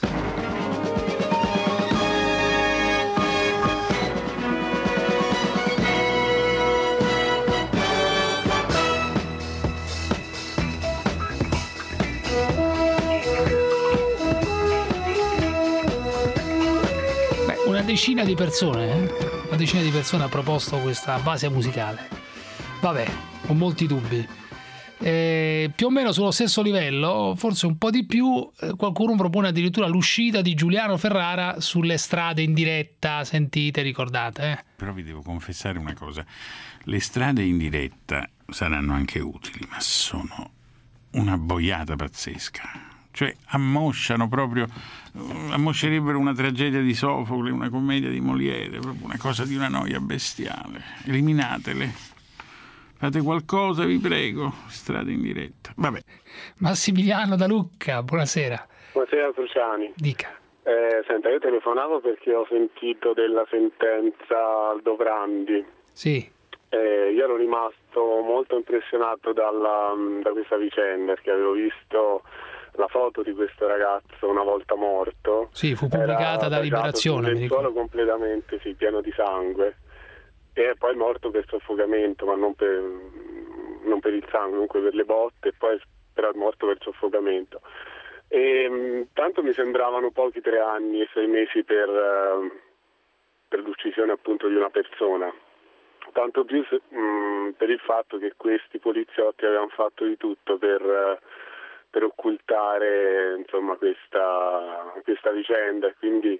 Una decina di persone, eh? una decina di persone ha proposto questa base musicale. Vabbè, ho molti dubbi. Eh, più o meno sullo stesso livello, forse un po' di più, eh, qualcuno propone addirittura l'uscita di Giuliano Ferrara sulle strade in diretta. Sentite, ricordate. Eh? Però vi devo confessare una cosa: le strade in diretta saranno anche utili, ma sono una boiata pazzesca. Cioè ammosciano proprio, ammoscerebbero una tragedia di Sofocle, una commedia di Molière, proprio una cosa di una noia bestiale. Eliminatele, fate qualcosa, vi prego. Strade in diretta. Vabbè. Massimiliano da Lucca, buonasera. Buonasera Cruciani. Dica. Eh, senta, io telefonavo perché ho sentito della sentenza Aldo Brandi. Sì. Eh, io ero rimasto molto impressionato dalla, da questa vicenda, perché avevo visto la foto di questo ragazzo una volta morto. Sì, fu pubblicata da Liberazione. Il suolo completamente, sì, pieno di sangue. E poi morto per soffocamento, ma non per, non per il sangue, comunque per le botte, e poi però è morto per soffocamento. E tanto mi sembravano pochi tre anni e sei mesi per, per l'uccisione appunto di una persona. Tanto più se, mh, per il fatto che questi poliziotti avevano fatto di tutto per... per occultare insomma questa, questa vicenda, quindi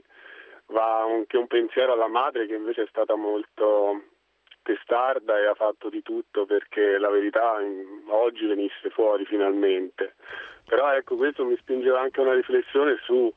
va anche un pensiero alla madre, che invece è stata molto testarda e ha fatto di tutto perché la verità oggi venisse fuori finalmente. Però ecco, questo mi spingeva anche a una riflessione su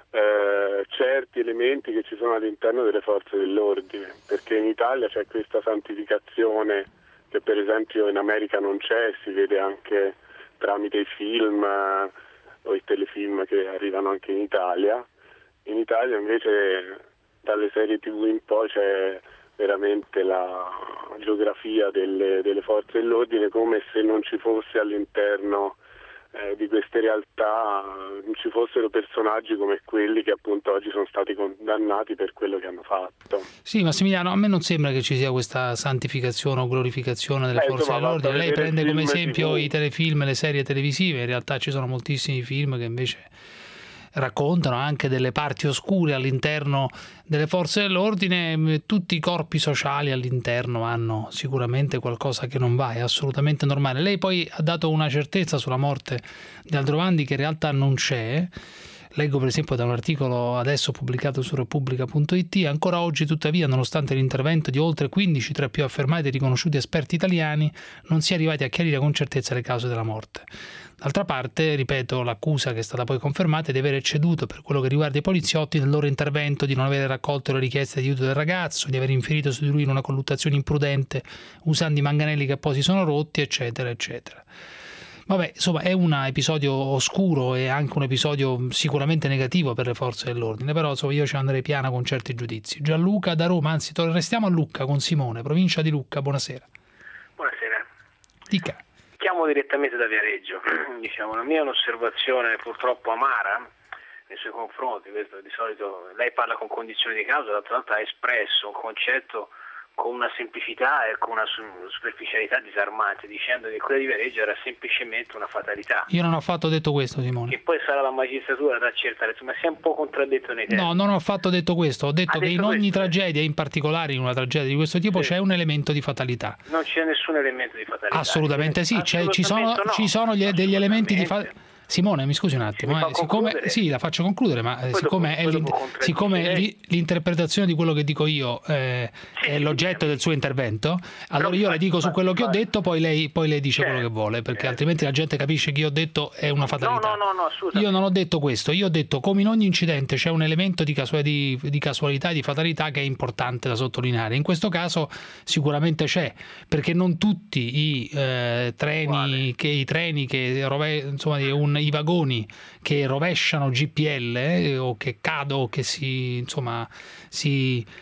eh, certi elementi che ci sono all'interno delle forze dell'ordine, perché in Italia c'è questa santificazione che per esempio in America non c'è, si vede anche tramite i film eh, o i telefilm che arrivano anche in Italia. In Italia invece dalle serie tivù in poi c'è veramente la geografia delle, delle forze dell'ordine, come se non ci fosse all'interno eh, di queste realtà, non ci fossero personaggi come quelli che appunto oggi sono stati condannati per quello che hanno fatto. Sì, Massimiliano, a me non sembra che ci sia questa santificazione o glorificazione delle eh, forze insomma, dell'ordine. Lei prende come esempio tivù. I telefilm, le serie televisive, in realtà ci sono moltissimi film che invece raccontano anche delle parti oscure all'interno delle forze dell'ordine. Tutti i corpi sociali all'interno hanno sicuramente qualcosa che non va, è assolutamente normale. Lei poi ha dato una certezza sulla morte di Aldrovandi che in realtà non c'è. Leggo per esempio da un articolo adesso pubblicato su Repubblica punto it: ancora oggi tuttavia, nonostante l'intervento di oltre quindici tra i più affermati e riconosciuti esperti italiani, non si è arrivati a chiarire con certezza le cause della morte. D'altra parte, ripeto, l'accusa che è stata poi confermata è di aver ecceduto per quello che riguarda i poliziotti nel loro intervento, di non aver raccolto le richieste di aiuto del ragazzo, di aver inferito su di lui una colluttazione imprudente usando i manganelli che poi si sono rotti, eccetera, eccetera. Vabbè, insomma, è un episodio oscuro e anche un episodio sicuramente negativo per le forze dell'ordine, però insomma, io ci andrei piano con certi giudizi. Gianluca da Roma, anzi, restiamo a Lucca con Simone, provincia di Lucca, buonasera. Buonasera. Dica. Chiamo direttamente da Viareggio. Diciamo, la mia è un'osservazione purtroppo amara nei suoi confronti. Questo, di solito lei parla con condizioni di causa, d'altra parte ha espresso un concetto con una semplicità e con una superficialità disarmante, dicendo che quella di Viareggio era semplicemente una fatalità. Io non ho affatto detto questo, Simone. Che poi sarà la magistratura ad accertare, ma si è un po' contraddetto nei termini. No, non ho affatto detto questo, ho detto ha che detto in ogni questo, tragedia, in particolare in una tragedia di questo tipo, sì, c'è un elemento di fatalità. Non c'è nessun elemento di fatalità. Assolutamente sì, c'è, ci sono, no. ci sono gli, degli elementi di fatalità. Simone, mi scusi un attimo, eh, siccome, sì, la faccio concludere, ma eh, siccome, è siccome l'interpretazione di quello che dico io eh, è l'oggetto del suo intervento, allora io le dico su quello che ho detto, poi lei, poi lei dice quello che vuole, perché altrimenti la gente capisce che io ho detto è una fatalità. No, no, no, no, io non ho detto questo, io ho detto come in ogni incidente c'è un elemento di, casual, di, di casualità e di fatalità che è importante da sottolineare. In questo caso sicuramente c'è, perché non tutti i eh, treni che i treni che rove, insomma un i vagoni che rovesciano G P L eh, o che cadono o che si insomma si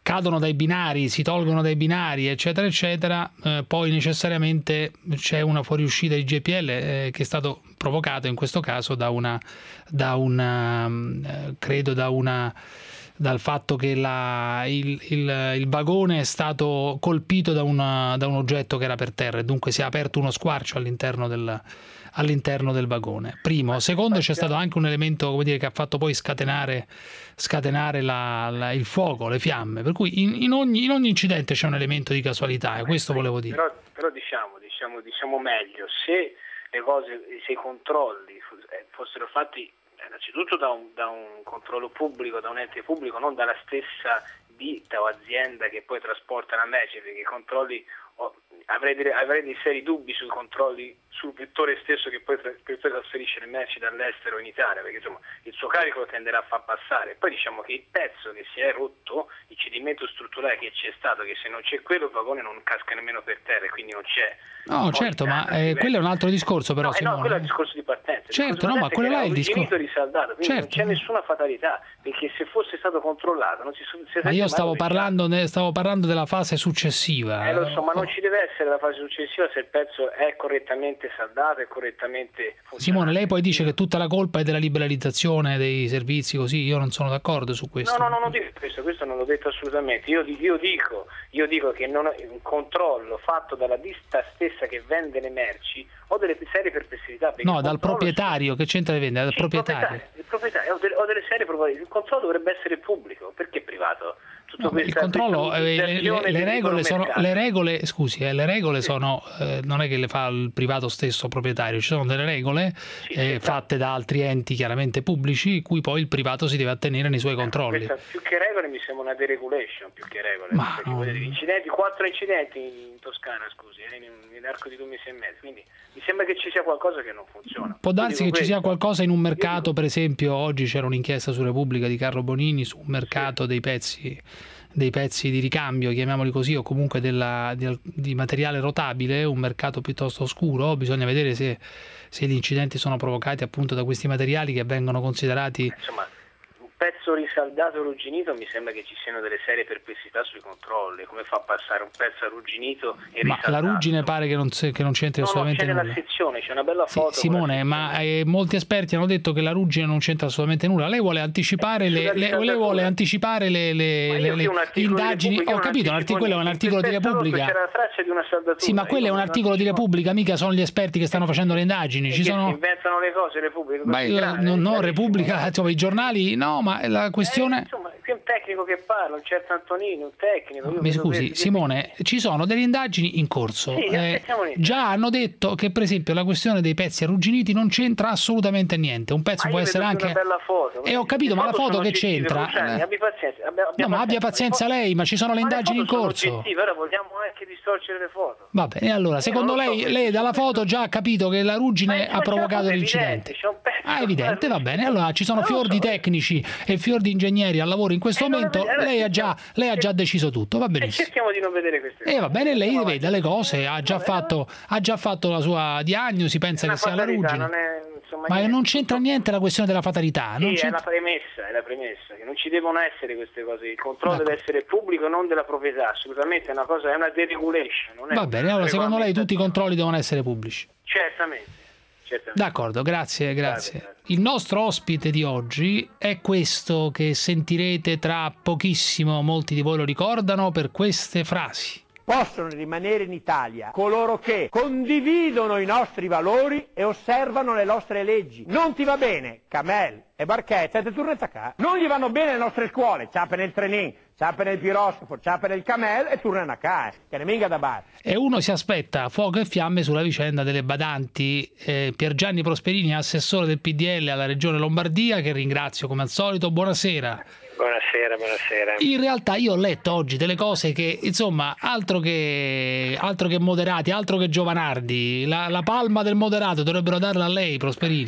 cadono dai binari, si tolgono dai binari, eccetera, eccetera, eh, poi necessariamente c'è una fuoriuscita di G P L eh, che è stato provocato in questo caso da una, da una eh, credo da una dal fatto che la, il, il, il vagone è stato colpito da, una, da un oggetto che era per terra e dunque si è aperto uno squarcio all'interno del, all'interno del vagone. Primo. Secondo, c'è stato anche un elemento, come dire, che ha fatto poi scatenare, scatenare la, la, il fuoco, le fiamme, per cui in, in, ogni, in ogni incidente c'è un elemento di casualità, e questo volevo dire. Però, però diciamo, diciamo, diciamo meglio, se le cose, se i controlli fossero fatti innanzitutto da un, da un controllo pubblico, da un ente pubblico, non dalla stessa ditta o azienda che poi trasporta la merce, perché i controlli, oh, avrei, delle, avrei dei seri dubbi sui controlli sul vettore stesso che poi, che poi trasferisce le merci dall'estero in Italia, perché insomma il suo carico lo tenderà a far passare. Poi diciamo che il pezzo che si è rotto, il cedimento strutturale che c'è stato, che se non c'è quello il vagone non casca nemmeno per terra e quindi non c'è. No, certo, ma eh, quello è un altro discorso, però. No, eh, no, quello è il discorso di partenza. Certo, no, ma quello là è il discorso. Risaldato, quindi certo. Non c'è nessuna fatalità, perché se fosse stato controllato non si, si Ma io stavo parlando, ne, stavo parlando della fase successiva. Eh, lo so, ma non ci deve essere la fase successiva se il pezzo è correttamente saldato e correttamente funzionante. Simone, lei poi dice che tutta la colpa è della liberalizzazione dei servizi, così io non sono d'accordo su questo. No, no, no, non dico questo, questo non l'ho detto assolutamente. Io, io dico, io dico che non, un controllo fatto dalla ditta stessa che vende le merci ho delle serie perplessità. No, dal proprietario, su... che c'entra le vendite? Dal sì, proprietario. Il proprietario, ho delle, ho delle serie probabilità. Il controllo dovrebbe essere pubblico, perché privato? No, il controllo, eh, le, le, le regole sono, le regole, scusi, eh, le regole sì. sono, eh, non è che le fa il privato stesso proprietario, ci sono delle regole sì, eh, sì, fatte da altri enti chiaramente pubblici, cui poi il privato si deve attenere nei suoi eh, controlli. Questa, più che regole mi sembra una deregulation, più che regole. Ma, no. Incidenti, quattro incidenti in Toscana, scusi, eh, nell'arco di due mesi e mezzo, quindi mi sembra che ci sia qualcosa che non funziona. Può darsi che questo. ci sia qualcosa in un mercato, per esempio oggi c'era un'inchiesta su Repubblica di Carlo Bonini su un mercato sì. dei pezzi dei pezzi di ricambio, chiamiamoli così, o comunque della, di, di materiale rotabile, un mercato piuttosto oscuro. Bisogna vedere se, se gli incidenti sono provocati appunto da questi materiali che vengono considerati... Insomma, un pezzo risaldato e arrugginito mi sembra che ci siano delle serie perplessità sui controlli. Come fa a passare un pezzo arrugginito e risaldato? Ma la ruggine pare che non, che non c'entri no, assolutamente no, c'è nulla. nella sezione, c'è una bella foto. Sì, Simone, ma eh, molti esperti hanno detto che la ruggine non c'entra assolutamente nulla. Lei vuole anticipare le, le, lei vuole anticipare le, le, le, le indagini. Ho capito, quello è un articolo di Repubblica. C'era la traccia di una saldatura. Sì, ma quello è un articolo di Repubblica, mica sono gli esperti che stanno facendo le indagini. Ci sono... si inventano le cose, Repubblica. Ma io, no, no, Repubblica, insomma, i giornali, no, ma la questione... Eh, insomma, qui è un tecnico che parla, un certo Antonini, un tecnico. Mi scusi, Simone, ci sono delle indagini in corso. Sì, eh, già hanno detto che, per esempio, la questione dei pezzi arrugginiti non c'entra assolutamente niente. Un pezzo ma può essere anche... una bella foto. E eh, ho capito, ma la foto che c'entra... Eh... Abbi pazienza, abbia, abbia no, ma abbia pazienza lei, ma ci sono le ma indagini le in corso. Ora vogliamo anche distorcere le foto. Va bene, allora, secondo eh, lei, so lei dalla foto già ha capito che la ruggine ha provocato l'incidente. Ah, evidente, va bene. Allora, ci sono fior di tecnici e fior di ingegneri al lavoro in questo eh, momento, lei ha già, lei ha già deciso tutto, va benissimo. E cerchiamo di non vedere queste cose. E eh, va bene, lei vede le cose, ha già fatto, ha già fatto la sua diagnosi, pensa che sia la ruggine. Non è, insomma, ma niente. Non c'entra niente la questione della fatalità. Sì, non è la premessa, è la premessa, che non ci devono essere queste cose. Il controllo deve essere pubblico, non della proprietà, assolutamente è una cosa, è una deregulation. Non è va bene, allora secondo lei tutti i controlli devono essere pubblici? Certamente. Certamente. D'accordo, grazie, grazie. Il nostro ospite di oggi è questo che sentirete tra pochissimo, molti di voi lo ricordano per queste frasi. Possono rimanere in Italia coloro che condividono i nostri valori e osservano le nostre leggi. Non ti va bene, Camel e Barchetta, te torni a casa. Non gli vanno bene le nostre scuole, ciappe nel trenin, ciappe nel piroscafo, ciappe nel Camel e tornano a casa, che ne venga da bar. E uno si aspetta fuoco e fiamme sulla vicenda delle badanti. eh, Piergianni Prosperini, assessore del P D L alla Regione Lombardia, che ringrazio come al solito. Buonasera. Buonasera, buonasera. In realtà io ho letto oggi delle cose che, insomma, altro che, altro che moderati, altro che Giovanardi. La, la palma del moderato dovrebbero darla a lei, Prosperini.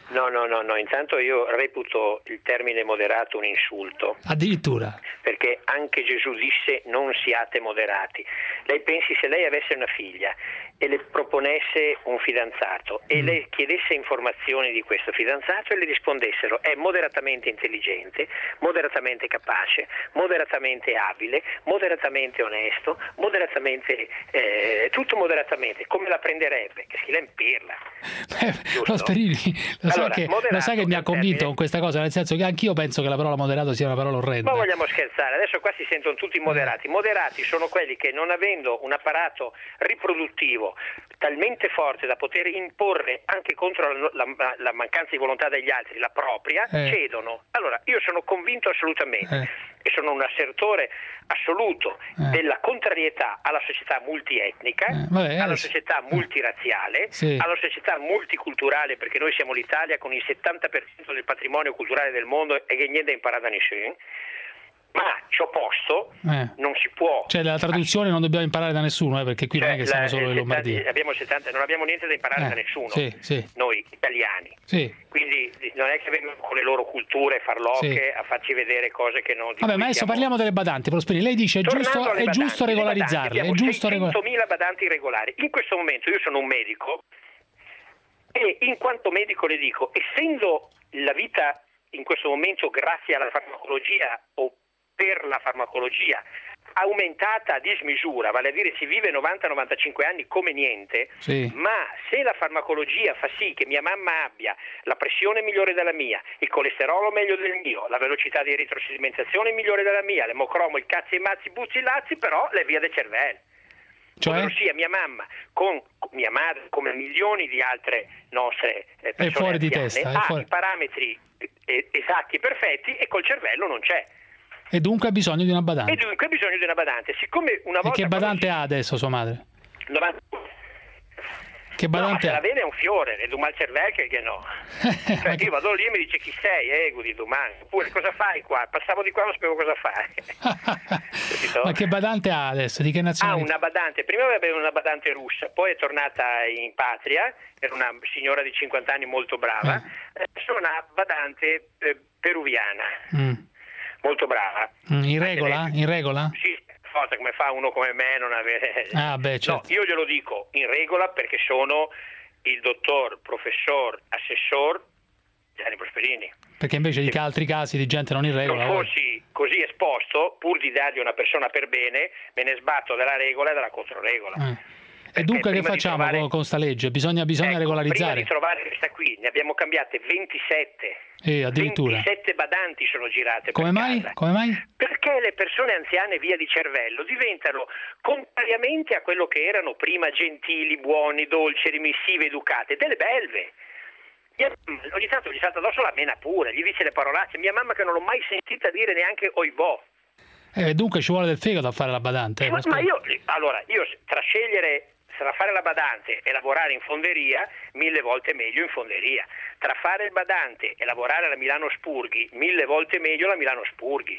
No, no, no, no, intanto io reputo il termine moderato un insulto. Addirittura? Perché anche Gesù disse non siate moderati. Lei pensi, se lei avesse una figlia e le proponesse un fidanzato e mm. le chiedesse informazioni di questo fidanzato e le rispondessero è moderatamente intelligente, moderatamente capace, moderatamente abile, moderatamente onesto, moderatamente eh, tutto moderatamente, come la prenderebbe? Che si la impirla. Lo Sperini, lo, allora, sa che, lo sa che mi ha convinto termine... con questa cosa, nel senso che anch'io penso che la parola moderato sia una parola orrenda. Ma vogliamo scherzare? Adesso qua si sentono tutti moderati. Moderati sono quelli che, non avendo un apparato riproduttivo talmente forte da poter imporre anche contro la, la, la mancanza di volontà degli altri la propria, eh. cedono. Allora, io sono convinto assolutamente eh. e sono un assertore assoluto eh. della contrarietà alla società multietnica, eh. Vabbè, alla società multirazziale, sì. alla società multiculturale, perché noi siamo l'Italia con il settanta per cento del patrimonio culturale del mondo e che niente è imparato da nessuno. Ma ciò posto eh. non si può. Cioè la traduzione non dobbiamo imparare da nessuno, eh, perché qui cioè, non è che siamo solo in Lombardia. Abbiamo settanta, non abbiamo niente da imparare eh. da nessuno, sì, sì. noi italiani. Sì. Quindi non è che vengono con le loro culture farlocche sì. a farci vedere cose che non... Vabbè, ma adesso siamo... parliamo delle badanti, Prosperi. Lei dice è giusto, è badanti, giusto regolarizzarle. È giusto seicentomila badanti regolari. In questo momento io sono un medico e in quanto medico le dico, essendo la vita in questo momento grazie alla farmacologia o per la farmacologia aumentata a dismisura, vale a dire si vive novanta novantacinque anni come niente, sì. ma se la farmacologia fa sì che mia mamma abbia la pressione migliore della mia, il colesterolo meglio del mio, la velocità di eritrosedimentazione migliore della mia, l'emocromo, il cazzi e mazzi, buzzi e lazzi, però le via del cervello. Cioè? Ossia mia mamma, con mia madre, come milioni di altre nostre eh, persone è fuori di anziane, testa, ha fuori. i parametri eh, esatti, perfetti e col cervello non c'è. E dunque ha bisogno di una badante. E dunque ha bisogno di una badante. Siccome una volta e che badante si... ha adesso sua madre? novanta Che badante no, ma ha? se la vede è un fiore, è mal cervello che no. Cioè, io vado lì e mi dice chi sei, ego di domani. Oppure cosa fai qua? Passavo di qua e non sapevo cosa fai. Ma che badante ha adesso? Di che nazionalità? Ha una badante, prima aveva una badante russa, poi è tornata in patria, era una signora di cinquanta anni molto brava, eh. adesso una badante eh, peruviana. Mm. Molto brava. Mm, in regola? In regola? Sì, forza, come fa uno come me non avere... Ah, beh, certo. No, io glielo dico, in regola perché sono il dottor, professor, assessor Gianni Prosperini. Perché invece di altri casi di gente non in regola... Se fossi così esposto, pur di dargli una persona per bene, me ne sbatto della regola e della controregola. Eh. E dunque che facciamo trovare... con sta legge? Bisogna, bisogna ecco, regolarizzare. Prima di trovare questa qui, ne abbiamo cambiate ventisette. E addirittura. ventisette badanti sono girate Come per mai? casa. Come mai? Perché le persone anziane via di cervello diventano, contrariamente a quello che erano prima, gentili, buoni, dolci, remissive, educate, delle belve. Ogni tanto gli salta addosso la mena pure, gli dice le parolacce. Mia mamma che non l'ho mai sentita dire neanche oibò. Eh, dunque ci vuole del fegato a fare la badante. Eh, ma, ma io, allora, io tra scegliere tra fare la badante e lavorare in fonderia, mille volte meglio in fonderia. Tra fare il badante e lavorare alla Milano Spurghi, mille volte meglio la Milano Spurghi.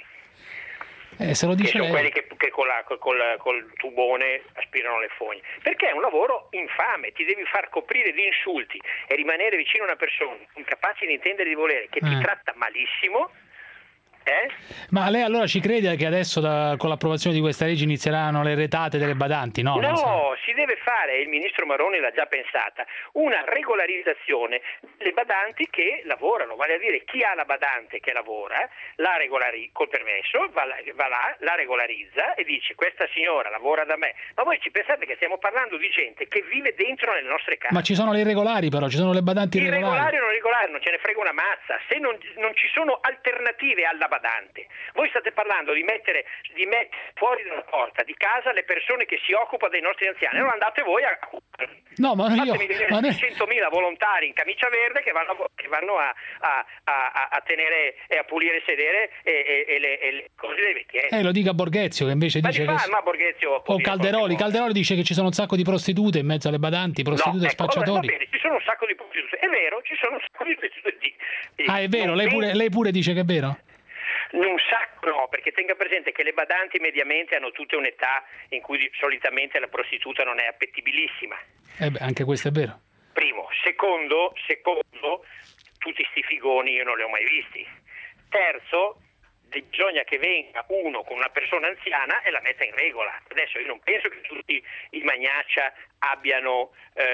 Eh, se lo dice che sono lei. quelli che, che con la, col, col tubone aspirano le fogne. Perché è un lavoro infame, ti devi far coprire di insulti e rimanere vicino a una persona incapace di intendere e di volere, che ti eh. tratta malissimo. Eh? Ma lei allora ci crede che adesso da, con l'approvazione di questa legge inizieranno le retate delle badanti? No, no so. si deve fare, il ministro Maroni l'ha già pensata, una regolarizzazione delle badanti che lavorano, vale a dire chi ha la badante che lavora, la regolari- col permesso, va, va là, la regolarizza e dice questa signora lavora da me. Ma voi ci pensate che stiamo parlando di gente che vive dentro nelle nostre case? Ma ci sono le irregolari però, ci sono le badanti irregolari. Irregolari o non regolari, non ce ne frega una mazza. Se non, non ci sono alternative alla badante, voi state parlando di mettere, di mettere fuori dalla porta di casa le persone che si occupano dei nostri anziani. Allora andate voi a no, ma io, fatemi vedere ma centomila volontari in camicia verde che vanno, che vanno a, a, a, a tenere e a pulire sedere e, e, e, le, e le cose dei vecchietti. Eh, lo dica Borghezio che invece ma dice fa, che... ma Borghezio o Calderoli, Calderoli dice che ci sono un sacco di prostitute in mezzo alle badanti, prostitute no, e ecco, spacciatori. Va bene, ci sono un sacco di prostitute, è vero, ci sono un sacco di prostitute. Ah, è vero, lei pure, lei pure dice che è vero? Un sacco no, perché tenga presente che le badanti mediamente hanno tutte un'età in cui solitamente la prostituta non è appetibilissima. Eh beh, anche questo è vero. Primo. Secondo, secondo tutti sti figoni io non li ho mai visti. Terzo, bisogna che venga uno con una persona anziana e la metta in regola. Adesso io non penso che tutti i Magnaccia abbiano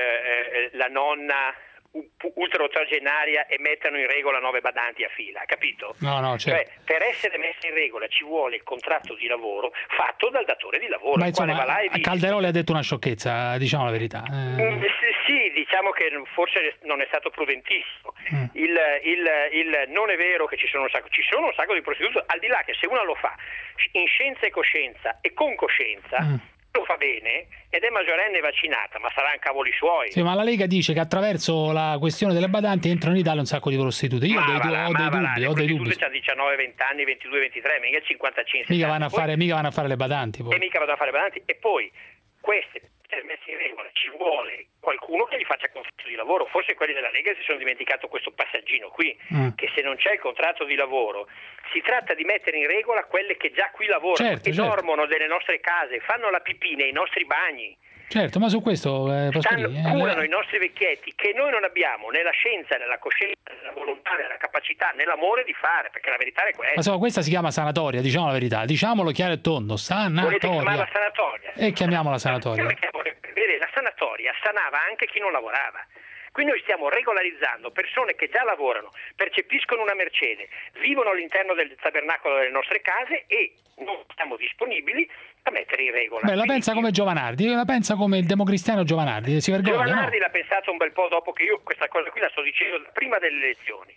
eh, la nonna ultra ottogenaria e mettano in regola nove badanti a fila, capito? No, no, certo. Cioè, per essere messa in regola ci vuole il contratto di lavoro fatto dal datore di lavoro. Ma il insomma, quale va là e dice... Calderoli ha detto una sciocchezza, diciamo la verità. Eh... Sì, diciamo che forse non è stato prudentissimo. Mm. Il, il, il non è vero che ci sono un sacco, ci sono un sacco di prostitute, al di là che se uno lo fa in scienza e coscienza e con coscienza, mm. lo fa bene ed è maggiorenne e vaccinata, ma saranno cavoli suoi. Sì, ma la Lega dice che attraverso la questione delle badanti entrano in Italia un sacco di prostitute. Io ho dei, là, ho dei dubbi, là, ho dei dubbi. Le prostitute hanno diciannove, venti anni, ventidue, ventitré, mica cinquantacinque. Mica vanno, a poi, fare, mica vanno a fare le badanti. Poi. E mica vanno a fare le badanti. E poi queste messe in regola ci vuole qualcuno che gli faccia contratto di lavoro. Forse quelli della Lega si sono dimenticato questo passaggino qui, mm. che se non c'è il contratto di lavoro si tratta di mettere in regola quelle che già qui lavorano certo, e certo. dormono nelle nostre case, fanno la pipì nei nostri bagni. Certo, ma su questo eh, Stanno, dire, curano eh, i nostri vecchietti che noi non abbiamo né la scienza, né la coscienza, né la volontà, né la capacità, né l'amore di fare, perché la verità è questa. Ma insomma, questa si chiama sanatoria, diciamo la verità, diciamolo chiaro e tondo, sanatoria. Volete chiamarla sanatoria? E chiamiamola sanatoria. Vede, la sanatoria sanava anche chi non lavorava. Qui noi stiamo regolarizzando persone che già lavorano, percepiscono una mercede, vivono all'interno del tabernacolo delle nostre case e non siamo disponibili a mettere in regola. Beh, la pensa come Giovanardi, la pensa come il democristiano Giovanardi, si vergogna, Giovanardi no? l'ha pensato un bel po' dopo che io questa cosa qui la sto dicendo prima delle elezioni.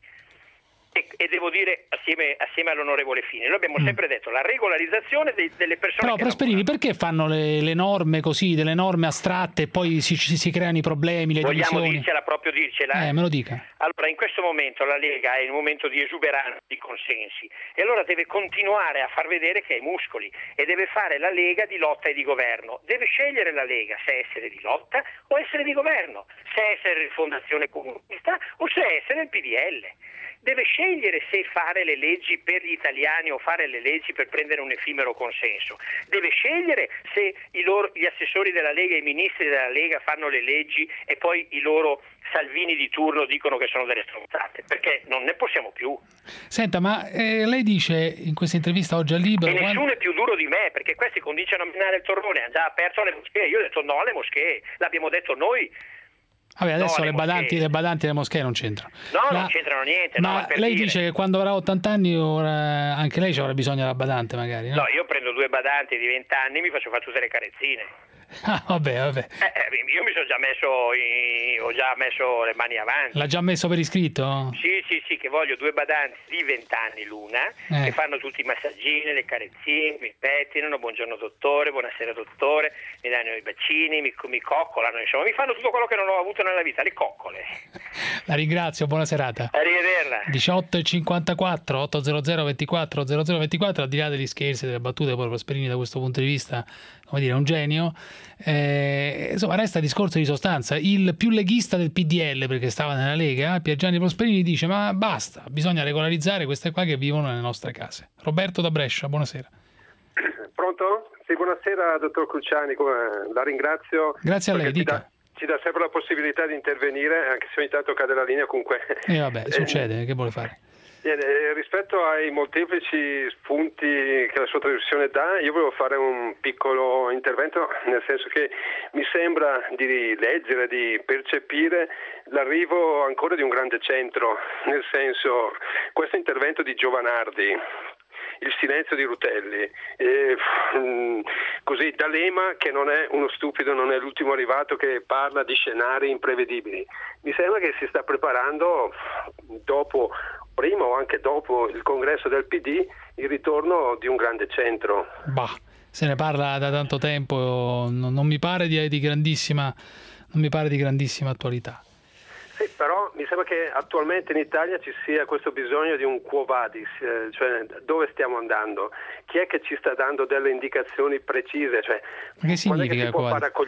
E, e devo dire assieme, assieme all'onorevole Fini, noi abbiamo mm. sempre detto la regolarizzazione dei, delle persone. Però che Prosperini, lavorano. Perché fanno le, le norme così, delle norme astratte e poi si, si, si creano i problemi, le Vogliamo divisioni? dircela, proprio dircela? Eh, me lo dica. Allora, in questo momento la Lega è in un momento di esuberanza di consensi e allora deve continuare a far vedere che ha i muscoli e deve fare la Lega di lotta e di governo. Deve scegliere la Lega se essere di lotta o essere di governo, se essere Rifondazione Comunista o se essere il P D L. Deve scegliere se fare le leggi per gli italiani o fare le leggi per prendere un effimero consenso. Deve scegliere se i loro, gli assessori della Lega e i ministri della Lega fanno le leggi e poi i loro Salvini di turno dicono che sono delle stronzate, perché non ne possiamo più. Senta, ma eh, lei dice in questa intervista oggi a Libero... E nessuno quando... è più duro di me, perché questi cominciano a minare il torrone, hanno già aperto le moschee. Io ho detto no alle moschee, l'abbiamo detto noi. Vabbè, adesso no, le, le, badanti, le badanti e le moschee non c'entrano. No, la... non c'entrano niente. Ma no, per lei dire. dice che quando avrà ottanta anni ora anche lei ci avrà bisogno della badante magari, no? No, io prendo due badanti di venti anni e mi faccio fare tutte le carezzine. Ah, vabbè, vabbè. Eh, io mi sono già messo in... ho già messo le mani avanti. L'ha già messo per iscritto? Sì, sì, sì, che voglio due badanti di venti anni l'una, eh. che fanno tutti i massaggini, le carezzine, mi pettinano, buongiorno dottore, buonasera dottore, mi danno i bacini, mi, mi coccolano, insomma, mi fanno tutto quello che non ho avuto nella vita, le coccole. La ringrazio, buona serata. Arrivederla. diciotto e cinquantaquattro, ottocento ventiquattro zero zero ventiquattro, al di là degli scherzi, delle battute, poi Prosperini da questo punto di vista, come dire, è un genio. Eh, insomma, resta discorso di sostanza. Il più leghista del P D L, perché stava nella Lega, Piergianni Prosperini, dice ma basta, bisogna regolarizzare queste qua che vivono nelle nostre case. Roberto da Brescia, buonasera. Pronto? Sì, buonasera dottor Cruciani, la ringrazio. Grazie a lei, ci dica. dà, ci dà sempre la possibilità di intervenire, anche se ogni tanto cade la linea, comunque. E eh, vabbè, succede, che vuole fare? Eh, rispetto ai molteplici spunti che la sua trasmissione dà, io volevo fare un piccolo intervento, nel senso che mi sembra di leggere, di percepire l'arrivo ancora di un grande centro, nel senso, questo intervento di Giovanardi, il silenzio di Rutelli, eh, così D'Alema, che non è uno stupido, non è l'ultimo arrivato che parla di scenari imprevedibili. Mi sembra che si sta preparando dopo, prima o anche dopo il congresso del P D, il ritorno di un grande centro. Bah, se ne parla da tanto tempo, non, non mi pare di, di grandissima, non mi pare di grandissima attualità. Sì, però mi sembra che attualmente in Italia ci sia questo bisogno di un quo vadis, eh, cioè dove stiamo andando, chi è che ci sta dando delle indicazioni precise, cioè ma che significa quando è che si può fare accoglienza?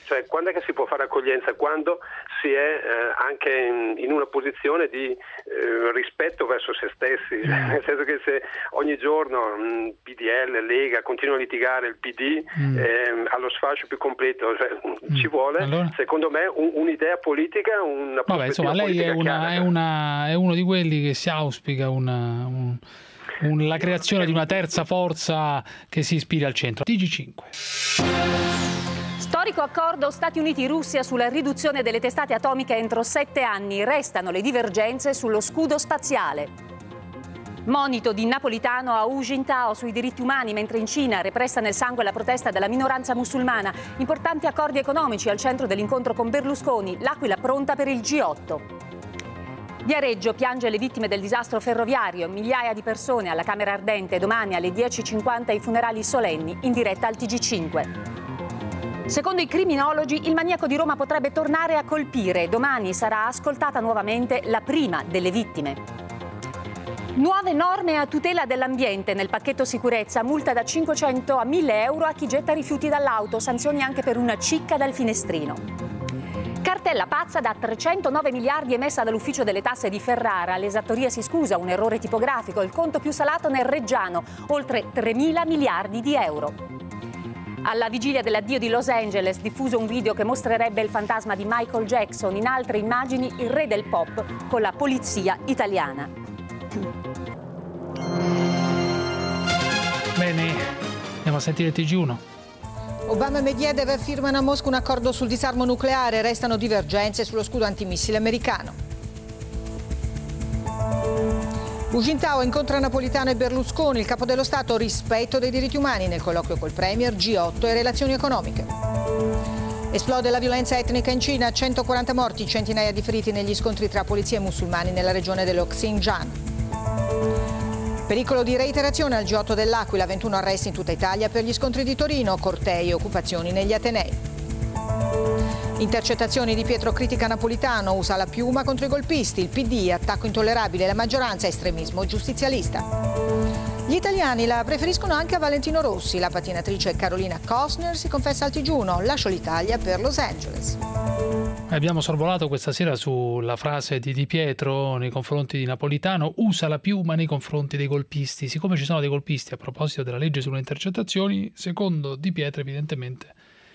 Cioè, quando è che si può fare accoglienza? Quando si è eh, anche in, in una posizione di eh, rispetto verso se stessi, mm. nel senso che se ogni giorno mh, P D L, Lega continua a litigare, il P D mm. eh, allo sfascio più completo, cioè, mm. ci vuole allora... secondo me un, un'idea politica, una Vabbè, insomma, lei è, una, è, una, è uno di quelli che si auspica una, un, un, la creazione di una terza forza che si ispira al centro. T G cinque. Storico accordo Stati Uniti-Russia sulla riduzione delle testate atomiche entro sette anni. Restano le divergenze sullo scudo spaziale. Monito di Napolitano a Hu Jintao sui diritti umani, mentre in Cina repressa nel sangue la protesta della minoranza musulmana. Importanti accordi economici al centro dell'incontro con Berlusconi. L'Aquila pronta per il G otto. Viareggio piange le vittime del disastro ferroviario. Migliaia di persone alla Camera Ardente. Domani alle dieci e cinquanta i funerali solenni in diretta al T G cinque. Secondo i criminologi, il maniaco di Roma potrebbe tornare a colpire. Domani sarà ascoltata nuovamente la prima delle vittime. Nuove norme a tutela dell'ambiente nel pacchetto sicurezza. Multa da cinquecento a mille euro a chi getta rifiuti dall'auto. Sanzioni anche per una cicca dal finestrino. Cartella pazza da trecentonove miliardi emessa dall'ufficio delle tasse di Ferrara. L'esattoria si scusa, un errore tipografico. Il conto più salato nel Reggiano, oltre tremila miliardi di euro. Alla vigilia dell'addio di Los Angeles, diffuso un video che mostrerebbe il fantasma di Michael Jackson. In altre immagini, il re del pop con la polizia italiana. Bene, andiamo a sentire il T G uno. Obama e Medvedev firmano a Mosca un accordo sul disarmo nucleare. Restano divergenze sullo scudo antimissile americano. Hu Jintao incontra Napolitano e Berlusconi, il capo dello Stato, rispetto dei diritti umani nel colloquio col Premier, G otto e relazioni economiche. Esplode la violenza etnica in Cina, centoquaranta morti, centinaia di feriti negli scontri tra polizie e musulmani nella regione dello Xinjiang. Pericolo di reiterazione al G otto dell'Aquila, ventuno arresti in tutta Italia per gli scontri di Torino, cortei e occupazioni negli Atenei. Intercettazioni di Pietro critica Napolitano, usa la piuma contro i golpisti, il P D, attacco intollerabile, la maggioranza, estremismo giustizialista. Gli italiani la preferiscono anche a Valentino Rossi, la pattinatrice Carolina Costner si confessa al T G uno, lascio l'Italia per Los Angeles. Abbiamo sorvolato questa sera sulla frase di Di Pietro nei confronti di Napolitano, usa la piuma nei confronti dei golpisti. Siccome ci sono dei golpisti a proposito della legge sulle intercettazioni, secondo Di Pietro evidentemente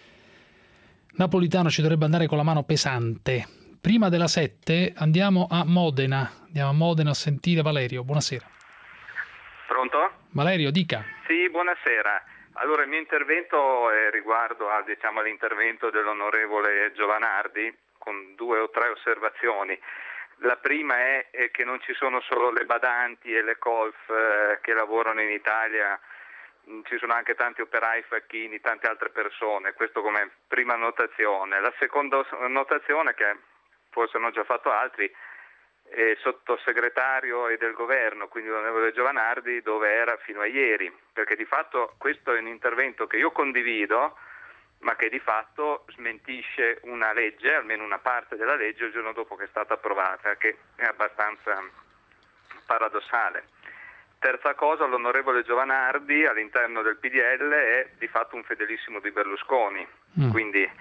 Napolitano ci dovrebbe andare con la mano pesante. Prima della sette andiamo a Modena. Andiamo a Modena a sentire Valerio. Buonasera. Pronto? Valerio, dica. Sì, buonasera. Allora, il mio intervento è riguardo a, diciamo, all'intervento dell'onorevole Giovanardi con due o tre osservazioni. La prima è, è che non ci sono solo le badanti e le colf eh, che lavorano in Italia. Ci sono anche tanti operai, facchini, tante altre persone, questo come prima notazione. La seconda notazione, che forse hanno già fatto altri, è sottosegretario e del governo, quindi l'onorevole Giovanardi, dove era fino a ieri, perché di fatto questo è un intervento che io condivido, ma che di fatto smentisce una legge, almeno una parte della legge, il giorno dopo che è stata approvata, che è abbastanza paradossale. Terza cosa, l'onorevole Giovanardi all'interno del P D L è di fatto un fedelissimo di Berlusconi, mm. quindi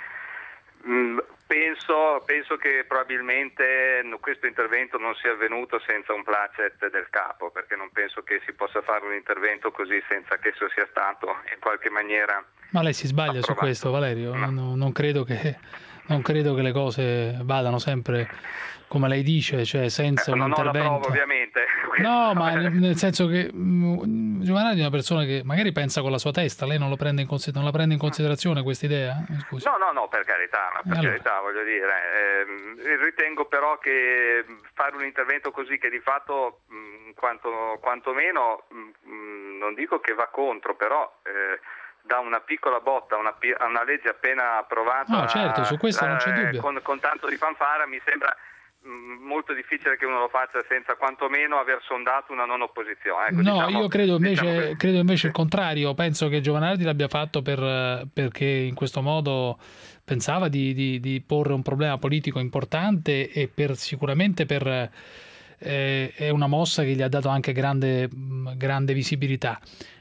mh, penso, penso che probabilmente questo intervento non sia avvenuto senza un placet del capo, perché non penso che si possa fare un intervento così senza che esso sia stato in qualche maniera. Ma lei si sbaglia approvato. Su questo, Valerio? No. Non, non, credo che, non credo che le cose vadano sempre come lei dice, cioè senza eh, un non intervento. Non la provo, ovviamente. No, ma nel, nel senso che mh, Giovanardi è una persona che magari pensa con la sua testa, lei non, lo prende in consider- non la prende in considerazione questa idea? Scusi. No, no, no, per carità, ma per allora. carità, voglio dire. Eh, ritengo però che fare un intervento così che di fatto, mh, quanto, quantomeno, mh, non dico che va contro, però eh, dà una piccola botta a una, una legge appena approvata. No, certo, su questo eh, non c'è dubbio. Con, con tanto di fanfara mi sembra molto difficile che uno lo faccia senza quantomeno aver sondato una non opposizione. Ecco, no, diciamo, io credo invece, diciamo credo invece il contrario. Penso che Giovanardi l'abbia fatto per, perché in questo modo pensava di, di, di porre un problema politico importante e per sicuramente per eh, è una mossa che gli ha dato anche grande, grande visibilità.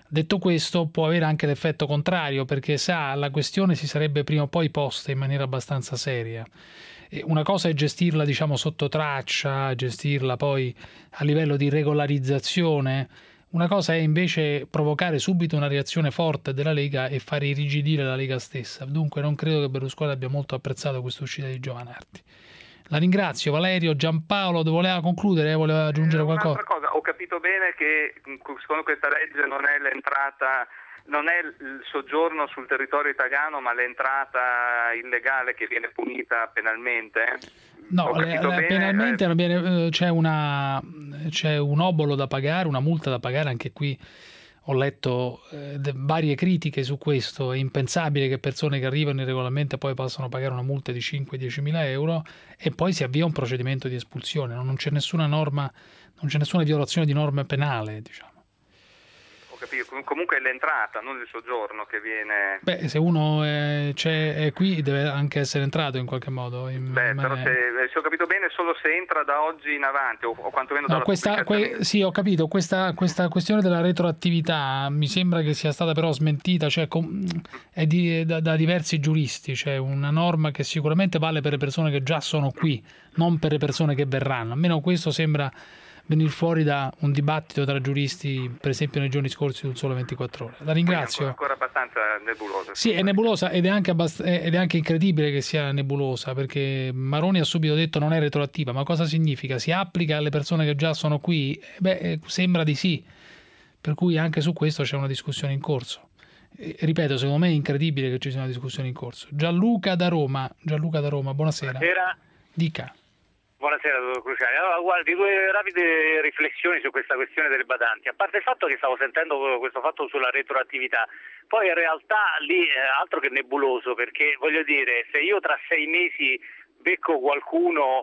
Detto questo, può avere anche l'effetto contrario, perché sa, la questione si sarebbe prima o poi posta in maniera abbastanza seria. E una cosa è gestirla, diciamo, sotto traccia, gestirla poi a livello di regolarizzazione. Una cosa è invece provocare subito una reazione forte della Lega e fare irrigidire la Lega stessa. Dunque non credo che Berlusconi abbia molto apprezzato questa uscita di Giovanardi. La ringrazio. Valerio, Giampaolo, voleva concludere? Voleva aggiungere qualcosa? Un'altra cosa, ho capito bene che secondo questa legge non è l'entrata, non è il soggiorno sul territorio italiano, ma l'entrata illegale che viene punita penalmente? No, le, le, penalmente eh... viene, c'è, una, c'è un obolo da pagare, una multa da pagare. Anche qui ho letto eh, varie critiche su questo. È impensabile che persone che arrivano irregolarmente poi possano pagare una multa di cinque-dieci mila euro e poi si avvia un procedimento di espulsione. Non c'è nessuna norma, non c'è nessuna violazione di norma penale, diciamo. Ho capito. Comunque è l'entrata, non il soggiorno che viene... Beh, se uno è, c'è, è qui deve anche essere entrato in qualche modo. In Beh, però se, se ho capito bene, solo se entra da oggi in avanti o, o quantomeno no, dalla questa, que, Sì, ho capito. Questa, questa questione della retroattività mi sembra che sia stata però smentita, cioè com, è di, da, da diversi giuristi. C'è una norma che sicuramente vale per le persone che già sono qui, non per le persone che verranno. Almeno questo sembra venire fuori da un dibattito tra giuristi, per esempio nei giorni scorsi sul Sole ventiquattro Ore. La ringrazio. È ancora, ancora abbastanza nebulosa. Sì, è nebulosa ed è, anche abbast- ed è anche incredibile che sia nebulosa, perché Maroni ha subito detto non è retroattiva. Ma cosa significa? Si applica alle persone che già sono qui? Beh, sembra di sì. Per cui anche su questo c'è una discussione in corso. E, ripeto, secondo me è incredibile che ci sia una discussione in corso. Gianluca da Roma, Gianluca da Roma, buonasera. Buonasera. Dica. Buonasera, dottor Cruciani. Allora, guardi, due rapide riflessioni su questa questione delle badanti. A parte il fatto che stavo sentendo questo fatto sulla retroattività, poi in realtà lì è altro che nebuloso, perché voglio dire, se io tra sei mesi becco qualcuno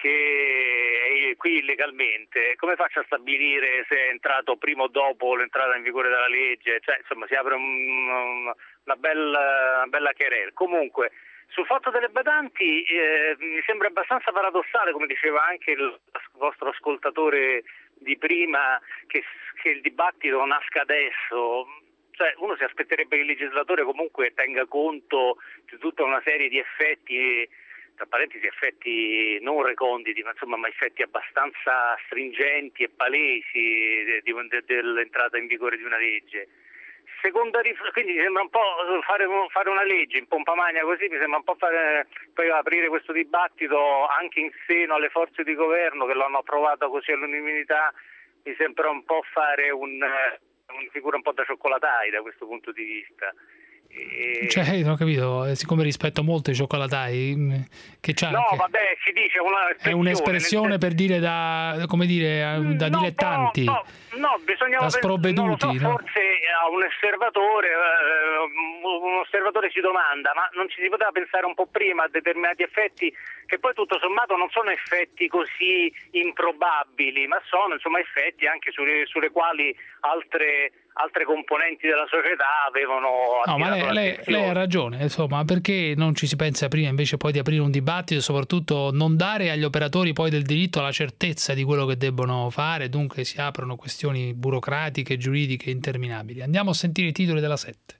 che è qui illegalmente, come faccio a stabilire se è entrato prima o dopo l'entrata in vigore della legge? Cioè, insomma, si apre un, una bella, una bella querela. Comunque, sul fatto delle badanti eh, mi sembra abbastanza paradossale, come diceva anche il vostro ascoltatore di prima, che, che il dibattito nasca adesso. Cioè, uno si aspetterebbe che il legislatore comunque tenga conto di tutta una serie di effetti, tra parentesi effetti non reconditi, ma insomma ma effetti abbastanza stringenti e palesi di, de, dell'entrata in vigore di una legge. Seconda rif- quindi mi sembra un po' fare, fare una legge in pompa magna così, mi sembra un po' fare, poi aprire questo dibattito anche in seno alle forze di governo che l'hanno approvato così all'unanimità, mi sembra un po' fare un, un figura un po' da cioccolatai da questo punto di vista. E... Cioè, non ho capito, siccome rispetto molto i cioccolatai, che c'ha no, anche... vabbè, si dice una è un'espressione nel... per dire da, come dire, da no, dilettanti, no, no, no, bisogna da sprovveduti, non lo so, no? Forse a un osservatore, eh, un osservatore si domanda, ma non ci si poteva pensare un po' prima a determinati effetti che poi tutto sommato non sono effetti così improbabili, ma sono insomma effetti anche sulle, sulle quali altre altre componenti della società avevano no, ma lei, lei, lei ha ragione, insomma, perché non ci si pensa prima invece poi di aprire un dibattito e soprattutto non dare agli operatori poi del diritto la certezza di quello che debbono fare, dunque si aprono questioni burocratiche, giuridiche interminabili. Andiamo a sentire i titoli della sette.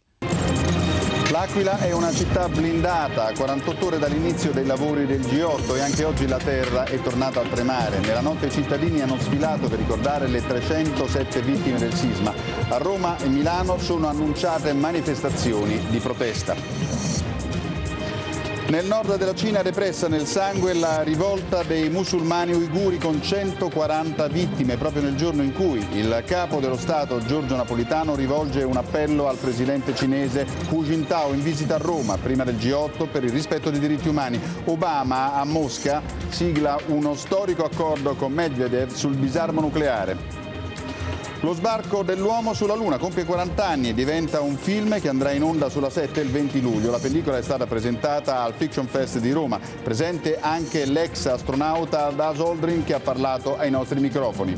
L'Aquila è una città blindata, a quarantotto ore dall'inizio dei lavori del G otto e anche oggi la terra è tornata a tremare. Nella notte i cittadini hanno sfilato per ricordare le trecentosette vittime del sisma. A Roma e Milano sono annunciate manifestazioni di protesta. Nel nord della Cina repressa nel sangue la rivolta dei musulmani uiguri con centoquaranta vittime, proprio nel giorno in cui il capo dello Stato Giorgio Napolitano rivolge un appello al presidente cinese Hu Jintao in visita a Roma prima del G otto per il rispetto dei diritti umani. Obama a Mosca sigla uno storico accordo con Medvedev sul disarmo nucleare. Lo sbarco dell'uomo sulla Luna compie quaranta anni e diventa un film che andrà in onda sulla sette il venti luglio. La pellicola è stata presentata al Fiction Fest di Roma. Presente anche l'ex astronauta Buzz Aldrin che ha parlato ai nostri microfoni.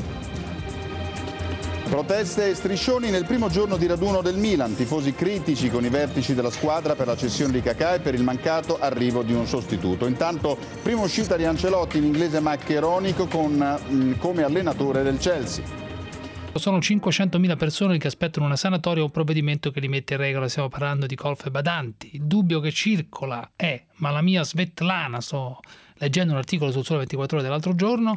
Proteste e striscioni nel primo giorno di raduno del Milan, tifosi critici con i vertici della squadra per la cessione di Kaká e per il mancato arrivo di un sostituto. Intanto, prima uscita di Ancelotti, l'inglese maccheronico con, mh, come allenatore del Chelsea. Sono cinquecentomila persone che aspettano una sanatoria o un provvedimento che li mette in regola. Stiamo parlando di colf e badanti. Il dubbio che circola è: ma la mia Svetlana, sto leggendo un articolo sul Sole ventiquattro Ore dell'altro giorno,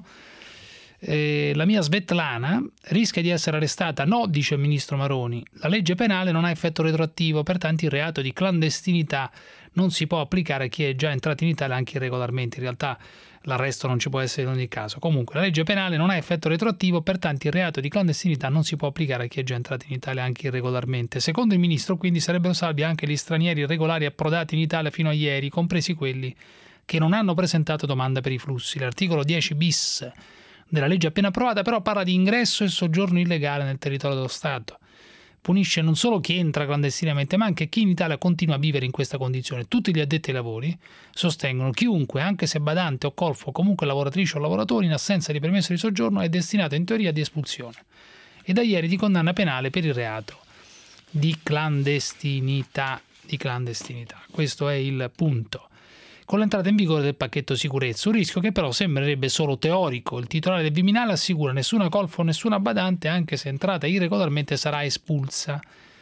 eh, la mia Svetlana rischia di essere arrestata. No, dice il ministro Maroni, la legge penale non ha effetto retroattivo, pertanto il reato di clandestinità non si può applicare a chi è già entrato in Italia anche irregolarmente. In realtà l'arresto non ci può essere in ogni caso. Comunque la legge penale non ha effetto retroattivo, pertanto il reato di clandestinità non si può applicare a chi è già entrato in Italia anche irregolarmente. Secondo il ministro, quindi, sarebbero salvi anche gli stranieri irregolari approdati in Italia fino a ieri, compresi quelli che non hanno presentato domanda per i flussi. L'articolo dieci bis della legge appena approvata però parla di ingresso e soggiorno illegale nel territorio dello Stato. Punisce non solo chi entra clandestinamente, ma anche chi in Italia continua a vivere in questa condizione. Tutti gli addetti ai lavori sostengono: chiunque, anche se badante o colfo, comunque lavoratrice o lavoratore, in assenza di permesso di soggiorno, è destinato in teoria di espulsione. E da ieri di condanna penale per il reato di clandestinità. Di clandestinità. Questo è il punto. Con l'entrata in vigore del pacchetto sicurezza, un rischio che però sembrerebbe solo teorico. Il titolare del Viminale assicura: nessuna colfo, nessuna badante, anche se entrata irregolarmente, sarà espulsa.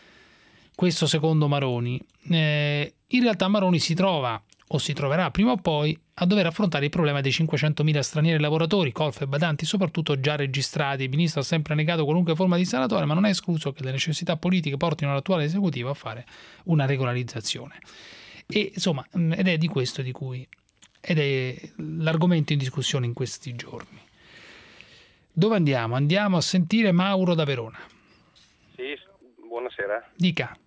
Questo secondo Maroni. Eh, in realtà Maroni si trova, o si troverà prima o poi, a dover affrontare il problema dei cinquecentomila stranieri lavoratori, colf e badanti, soprattutto già registrati. Il ministro ha sempre negato qualunque forma di sanatoria, ma non è escluso che le necessità politiche portino l'attuale esecutivo a fare una regolarizzazione. E insomma, ed è di questo di cui ed è l'argomento in discussione in questi giorni. Dove andiamo? Andiamo a sentire Mauro da Verona. Sì, buonasera. Dica.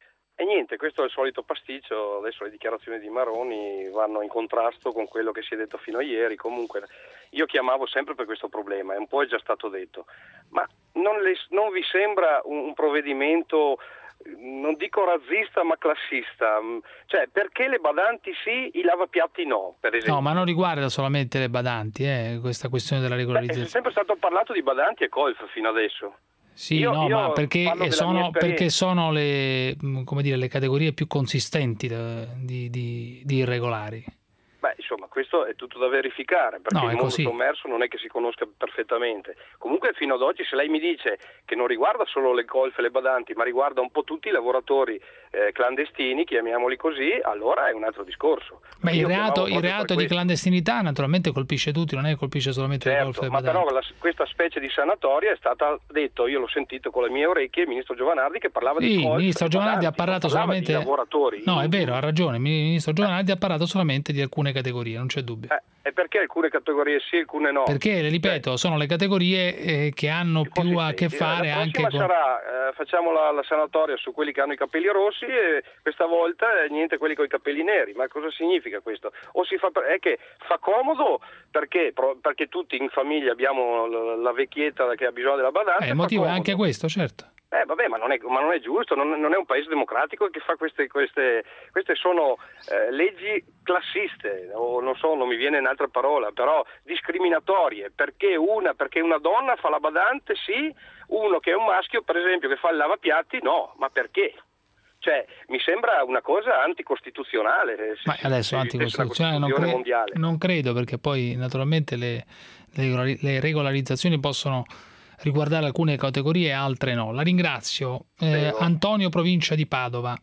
E niente, questo è il solito pasticcio. Adesso le dichiarazioni di Maroni vanno in contrasto con quello che si è detto fino a ieri. Comunque io chiamavo sempre per questo problema, e un po' è già stato detto, ma non, le, non vi sembra un, un provvedimento, non dico razzista ma classista? Cioè, perché le badanti sì, i lavapiatti no, per esempio? No, ma non riguarda solamente le badanti, eh, questa questione della regolarizzazione. Beh, è sempre stato parlato di badanti e colf fino adesso. Sì, io, no, io ma perché sono, perché sono le, come dire, le categorie più consistenti di, di, di irregolari. Beh, insomma, questo è tutto da verificare, perché no, il mondo così. sommerso non è che si conosca perfettamente. Comunque fino ad oggi, se lei mi dice che non riguarda solo le colf e le badanti, ma riguarda un po' tutti i lavoratori eh, clandestini, chiamiamoli così, allora è un altro discorso. Beh, il reato, il reato di clandestinità naturalmente colpisce tutti, non è che colpisce solamente certo, le colf e le ma badanti. però la, questa specie di sanatoria è stata detto, io l'ho sentito con le mie orecchie, il ministro Giovanardi che parlava sì, di colf. Il ministro Giovanardi badanti, ha parlato solamente di lavoratori. No, è vero, ha ragione. Il ministro Giovanardi ha parlato solamente di alcune categorie, non c'è dubbio. Eh, e perché alcune categorie sì, alcune no? Perché, ripeto, sono le categorie eh, che hanno più a che fare la anche con... sarà, eh, facciamo la, la sanatoria su quelli che hanno i capelli rossi e questa volta eh, niente quelli con i capelli neri. Ma cosa significa questo? O si fa per... è che fa comodo perché, perché tutti in famiglia abbiamo la, la vecchietta che ha bisogno della badante. Eh, il motivo è anche questo, certo. Eh vabbè, ma non è, ma non è giusto, non, non è un paese democratico che fa queste, queste, queste sono eh, leggi classiste, o non so, non mi viene un'altra parola, però discriminatorie, perché una, perché una donna fa la badante sì, uno che è un maschio per esempio che fa il lavapiatti no, ma perché? Cioè, mi sembra una cosa anticostituzionale. Ma adesso anticostituzionale non, cre- non credo, perché poi naturalmente le, le, le regolarizzazioni possono riguardare alcune categorie e altre no. La ringrazio. Eh, Antonio, provincia di Padova.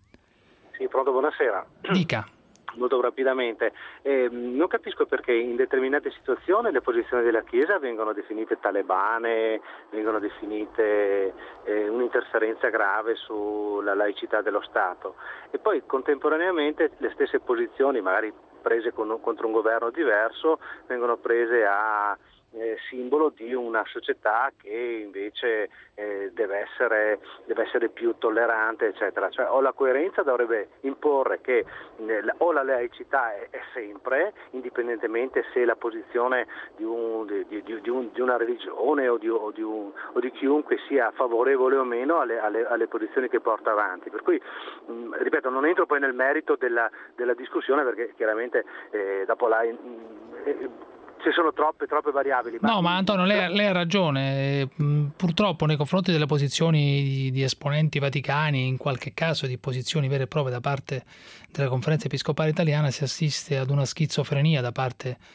Sì, pronto, buonasera. Dica. Molto rapidamente. Eh, non capisco perché in determinate situazioni le posizioni della Chiesa vengono definite talebane, vengono definite eh, un'interferenza grave sulla laicità dello Stato, e poi contemporaneamente le stesse posizioni, magari prese con, contro un governo diverso, vengono prese a Eh, simbolo di una società che invece eh, deve essere deve essere più tollerante, eccetera. Cioè, o la coerenza dovrebbe imporre che eh, o la laicità è, è sempre, indipendentemente se la posizione di, un, di, di, di, un, di una religione o di, o, di un, o di chiunque sia favorevole o meno alle, alle, alle posizioni che porta avanti. Per cui, mh, ripeto, non entro poi nel merito della, della discussione, perché chiaramente eh, dopo la... Eh, ci sono troppe, troppe variabili. Ma... No, ma Antonio, lei, lei ha ragione. Purtroppo nei confronti delle posizioni di, di esponenti vaticani, in qualche caso di posizioni vere e proprie da parte della Conferenza Episcopale Italiana, si assiste ad una schizofrenia da parte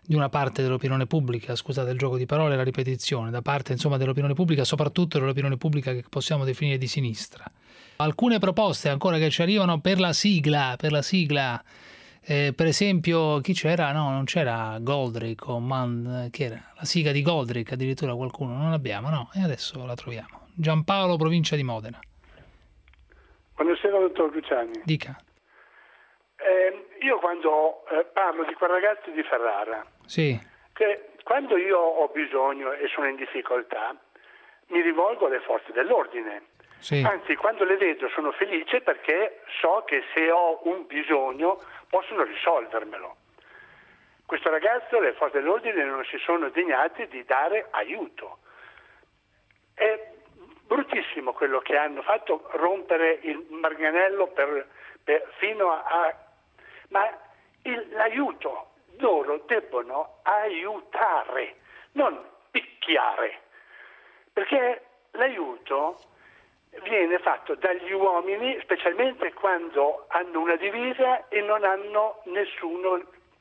di una parte dell'opinione pubblica, scusate il gioco di parole e la ripetizione, da parte insomma dell'opinione pubblica, soprattutto dell'opinione pubblica che possiamo definire di sinistra. Alcune proposte ancora che ci arrivano per la sigla, per la sigla, eh, per esempio chi c'era? No, non c'era Goldrick o Man, chi era? La sigla di Goldrick addirittura qualcuno, non l'abbiamo, no? E adesso la troviamo. Giampaolo, provincia di Modena. Buonasera dottor Cruciani. Dica. Eh, io quando eh, parlo di quel ragazzo di Ferrara, sì. che quando io ho bisogno e sono in difficoltà, mi rivolgo alle forze dell'ordine. Sì. Anzi, quando le vedo sono felice perché so che se ho un bisogno possono risolvermelo. Questo ragazzo, le forze dell'ordine non si sono degnate di dare aiuto. È bruttissimo quello che hanno fatto, rompere il manganello per, per, fino a, a ma il, l'aiuto, loro debbono aiutare, non picchiare, perché l'aiuto viene fatto dagli uomini, specialmente quando hanno una divisa e non hanno nessuno.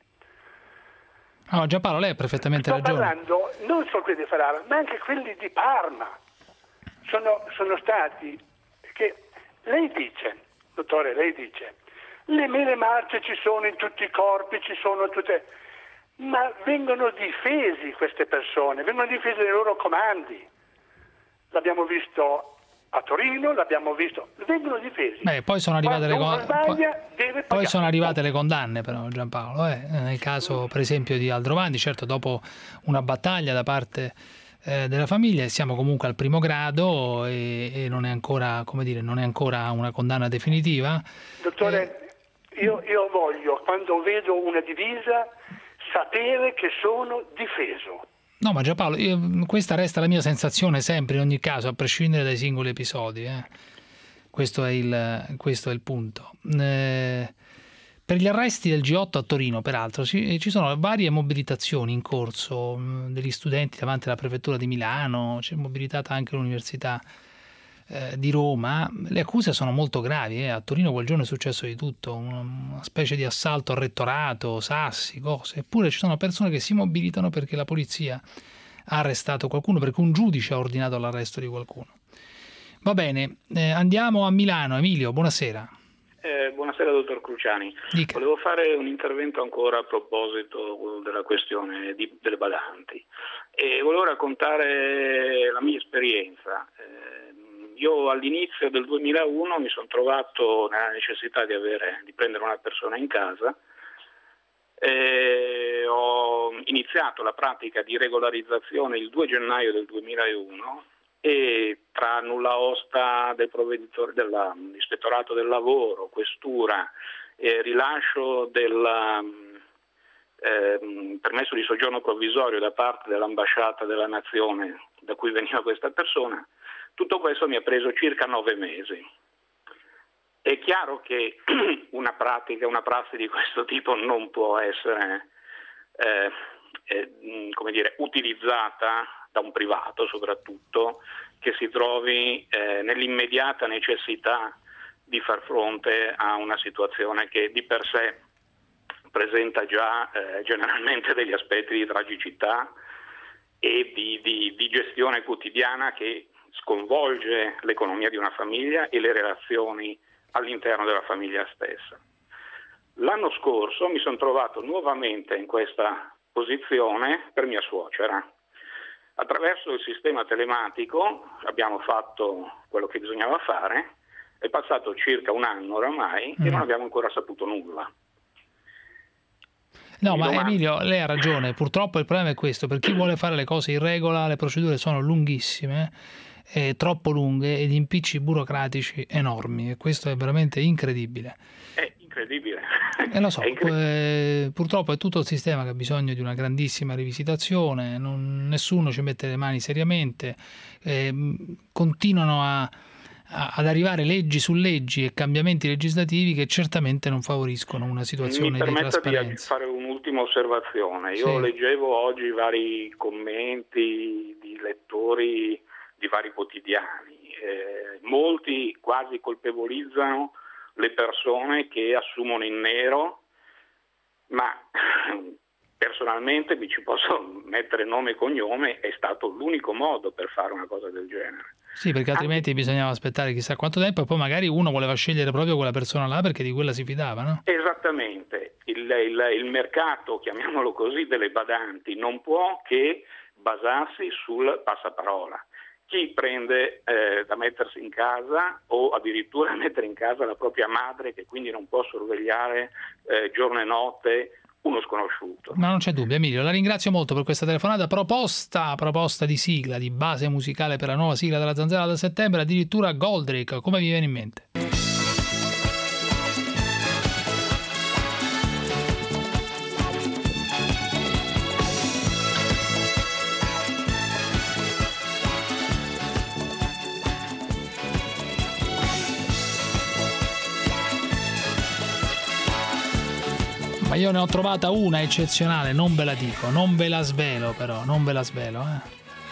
No, Giampaolo, lei ha perfettamente Sto ragione. parlando non solo quelli di Ferrara, ma anche quelli di Parma. Sono, sono stati, che lei dice, dottore, lei dice, le mele marce ci sono in tutti i corpi, ci sono tutte, ma vengono difesi queste persone, vengono difesi dai loro comandi. L'abbiamo visto a Torino, l'abbiamo visto, vengono difesi. Beh, poi sono arrivate, le, con... sbaglia, poi, poi sono arrivate le condanne però, Giampaolo, eh? Nel caso per esempio di Aldrovandi, certo dopo una battaglia da parte eh, della famiglia, siamo comunque al primo grado e, e non è ancora, come dire, non è ancora una condanna definitiva. Dottore, eh... io, io voglio, quando vedo una divisa, sapere che sono difeso. No, ma Giampaolo, io, questa resta la mia sensazione sempre, in ogni caso, a prescindere dai singoli episodi. Eh. Questo, è il, questo è il punto. Eh, per gli arresti del G otto a Torino, peraltro, ci, ci sono varie mobilitazioni in corso mh, degli studenti davanti alla prefettura di Milano, c'è mobilitata anche l'Università eh, di Roma. Le accuse sono molto gravi. Eh. A Torino quel giorno è successo di tutto, una, una specie di assalto al rettorato, sassi, cose. Eppure ci sono persone che si mobilitano perché la polizia ha arrestato qualcuno, perché un giudice ha ordinato l'arresto di qualcuno. Va bene, eh, andiamo a Milano. Emilio, buonasera. Eh, buonasera dottor Cruciani. Dica. Volevo fare un intervento ancora a proposito della questione di, delle badanti e volevo raccontare la mia esperienza. Eh, io all'inizio del duemilauno mi sono trovato nella necessità di, avere, di prendere una persona in casa. Eh, ho iniziato la pratica di regolarizzazione il due gennaio del duemilauno e tra nulla osta del provveditore dell'Ispettorato del Lavoro, questura e rilascio del eh, permesso di soggiorno provvisorio da parte dell'ambasciata della nazione da cui veniva questa persona, tutto questo mi ha preso circa nove mesi. È chiaro che una pratica, una prassi di questo tipo non può essere eh, eh, come dire, utilizzata da un privato, soprattutto, che si trovi eh, nell'immediata necessità di far fronte a una situazione che di per sé presenta già eh, generalmente degli aspetti di tragicità e di, di, di gestione quotidiana che sconvolge l'economia di una famiglia e le relazioni all'interno della famiglia stessa. L'anno scorso mi sono trovato nuovamente in questa posizione per mia suocera. Attraverso il sistema telematico abbiamo fatto quello che bisognava fare, è passato circa un anno oramai mm. e non abbiamo ancora saputo nulla. No, ma Emilio, lei ha ragione, purtroppo il problema è questo, per chi vuole fare le cose in regola le procedure sono lunghissime, eh, troppo lunghe e gli impicci burocratici enormi e questo è veramente incredibile. È incredibile. Eh, lo so, è incredibile. Eh, purtroppo è tutto il sistema che ha bisogno di una grandissima rivisitazione, non, nessuno ci mette le mani seriamente, eh, continuano a, a, ad arrivare leggi su leggi e cambiamenti legislativi che certamente non favoriscono una situazione di trasparenza. Mi permetta di fare un'ultima osservazione. Io sì. leggevo oggi vari commenti di lettori di vari quotidiani, eh, molti quasi colpevolizzano le persone che assumono in nero, ma personalmente mi ci posso mettere nome e cognome, è stato l'unico modo per fare una cosa del genere. Sì, perché altrimenti Anche... bisognava aspettare chissà quanto tempo e poi magari uno voleva scegliere proprio quella persona là perché di quella si fidava, no? Esattamente, il, il, il mercato, chiamiamolo così, delle badanti non può che basarsi sul passaparola. Chi prende eh, da mettersi in casa o addirittura mettere in casa la propria madre, che quindi non può sorvegliare eh, giorno e notte uno sconosciuto. Ma non c'è dubbio, Emilio, la ringrazio molto per questa telefonata. Proposta, proposta di sigla, di base musicale per la nuova sigla della Zanzara da settembre, addirittura Goldrake, come vi viene in mente? Ma io ne ho trovata una eccezionale, non ve la dico, non ve la svelo però, non ve la svelo, eh.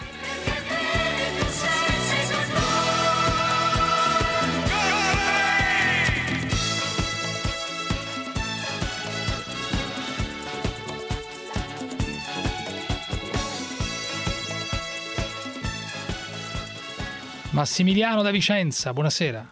Massimiliano da Vicenza, buonasera.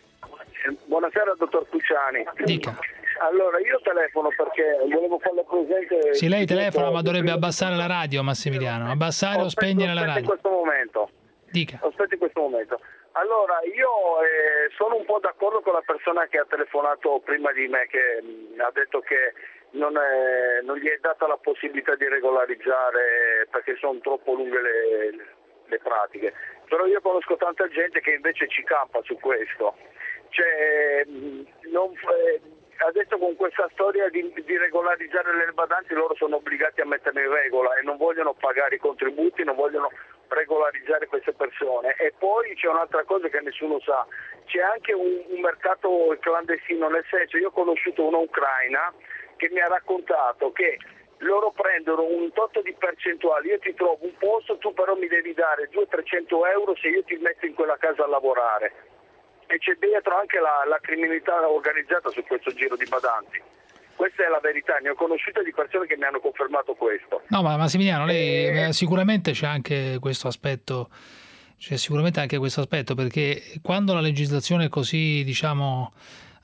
Buonasera dottor Cruciani. Dica. Allora, io telefono perché volevo farle presente... Sì, lei telefona ma dovrebbe abbassare la radio, Massimiliano. Abbassare o spegnere la radio? in questo momento. Dica. Aspetta in questo momento. Allora, io eh, sono un po' d'accordo con la persona che ha telefonato prima di me, che mh, ha detto che non, è, non gli è data la possibilità di regolarizzare perché sono troppo lunghe le, le pratiche. Però io conosco tanta gente che invece ci campa su questo. Cioè, mh, non... Eh, adesso con questa storia di, di regolarizzare le badanti loro sono obbligati a metterle in regola e non vogliono pagare i contributi, non vogliono regolarizzare queste persone. E poi c'è un'altra cosa che nessuno sa, c'è anche un, un mercato clandestino, nel senso, io ho conosciuto una ucraina che mi ha raccontato che loro prendono un tot di percentuali, io ti trovo un posto, tu però mi devi dare duecento trecento euro se io ti metto in quella casa a lavorare. E c'è dietro anche la, la criminalità organizzata su questo giro di badanti. Questa è la verità, ne ho conosciute di persone che mi hanno confermato questo. No, ma Massimiliano, lei e... sicuramente c'è anche questo aspetto, c'è sicuramente anche questo aspetto, perché quando la legislazione è così, diciamo,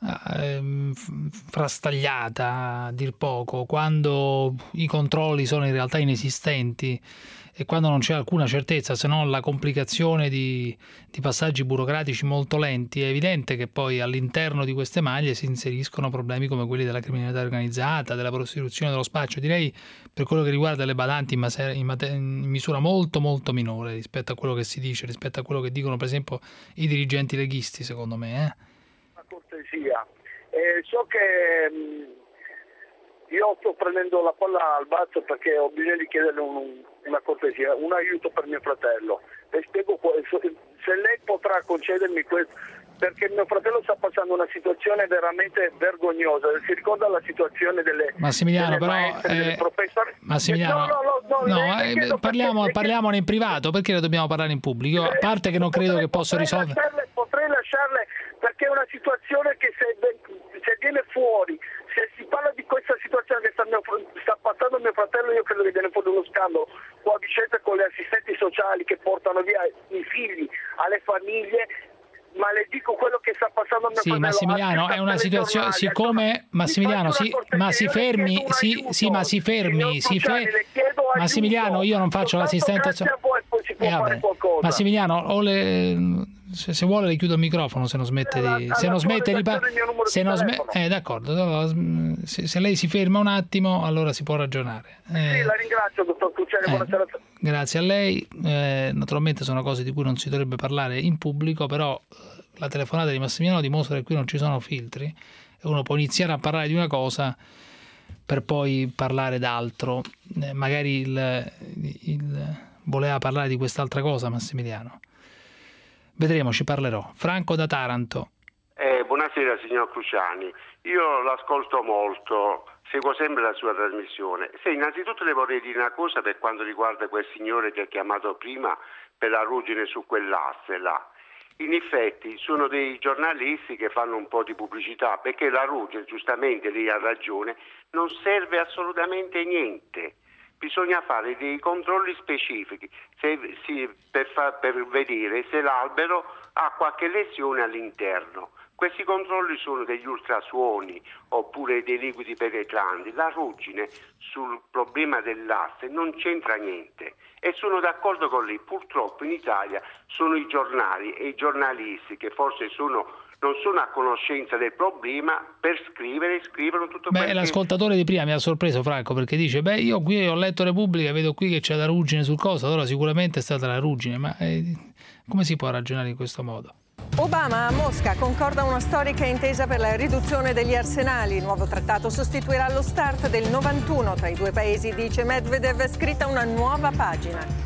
ehm, frastagliata, a dir poco, quando i controlli sono in realtà inesistenti, e quando non c'è alcuna certezza se non la complicazione di, di passaggi burocratici molto lenti, è evidente che poi all'interno di queste maglie si inseriscono problemi come quelli della criminalità organizzata, della prostituzione, dello spaccio, direi per quello che riguarda le badanti in, maser- in, mater- in misura molto molto minore rispetto a quello che si dice, rispetto a quello che dicono per esempio i dirigenti leghisti, secondo me. Eh? Una cortesia. Eh, so che... Mh... Io sto prendendo la palla al balzo perché ho bisogno di chiederle un, una cortesia, un aiuto per mio fratello. Le spiego se lei potrà concedermi questo, perché mio fratello sta passando una situazione veramente vergognosa. Si ricorda la situazione delle Massimiliano, delle però maestre, eh, delle professori? Massimiliano, no, no, no, no, no eh, parliamo, perché, parliamone in privato, perché ne dobbiamo parlare in pubblico? A parte che non credo potrei, che possa risolvere. Lasciarle, potrei lasciarle perché è una situazione che se, se viene fuori, se si parla di questa situazione che sta, mio, sta passando mio fratello, io credo che viene fuori uno scandalo qua a Vicenza con le assistenti sociali che portano via i figli alle famiglie. Ma le dico quello che sta passando a mio sì, fratello. Massimiliano, è una situazione, siccome Massimiliano, sì, ma si fermi, sì, sì, ma si fermi, si fermi. Massimiliano, io non faccio l'assistente sociale. Eh, Massimiliano, o le, se, se vuole le chiudo il microfono se non smette di se non smette di se non sm- eh d'accordo, se, se lei si ferma un attimo allora si può ragionare. Eh, sì, la ringrazio dottor Cruciani, eh, buonasera. Grazie a lei, eh, naturalmente sono cose di cui non si dovrebbe parlare in pubblico, però la telefonata di Massimiliano dimostra che qui non ci sono filtri e uno può iniziare a parlare di una cosa per poi parlare d'altro. Eh, magari il, il voleva parlare di quest'altra cosa Massimiliano. Vedremo, ci parlerò. Franco da Taranto. Eh, buonasera signor Cruciani, io l'ascolto molto, seguo sempre la sua trasmissione. Se innanzitutto le vorrei dire una cosa per quanto riguarda quel signore che ha chiamato prima per la ruggine su quell'asse là. in effetti sono dei giornalisti che fanno un po' di pubblicità, perché la Ruggeri, giustamente lei ha ragione, non serve assolutamente niente. Bisogna fare dei controlli specifici se, si, per, fa, per vedere se l'albero ha qualche lesione all'interno. Questi controlli sono degli ultrasuoni oppure dei liquidi penetranti. La ruggine sul problema dell'asse non c'entra niente e sono d'accordo con lei. Purtroppo in Italia sono i giornali e i giornalisti che forse sono non sono a conoscenza del problema, per scrivere scrivono tutto Beh, quello che... l'ascoltatore di prima mi ha sorpreso, Franco, perché dice beh io qui ho letto Repubblica, vedo qui che c'è la ruggine sul coso, allora sicuramente è stata la ruggine, ma eh, come si può ragionare in questo modo? Obama a Mosca concorda una storica intesa per la riduzione degli arsenali. Il nuovo trattato sostituirà lo START del novantuno tra i due paesi, dice Medvedev, scritta una nuova pagina.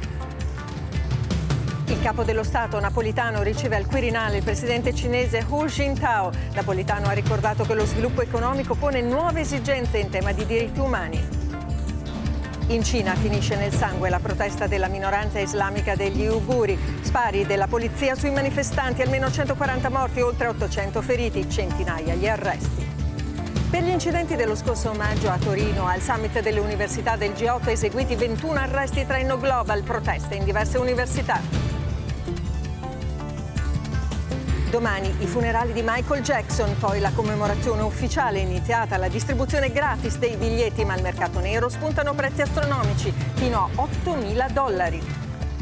Il capo dello Stato Napolitano riceve al Quirinale il presidente cinese Hu Jintao. Napolitano ha ricordato che lo sviluppo economico pone nuove esigenze in tema di diritti umani. In Cina finisce nel sangue la protesta della minoranza islamica degli Uiguri. Spari della polizia sui manifestanti, almeno centoquaranta morti, oltre ottocento feriti, centinaia gli arresti. Per gli incidenti dello scorso maggio a Torino, al summit delle università del G otto, eseguiti ventuno arresti tra Innoglobal, proteste in diverse università. Domani i funerali di Michael Jackson, poi la commemorazione ufficiale iniziata, la distribuzione gratis dei biglietti, ma al mercato nero spuntano prezzi astronomici, fino a ottomila dollari.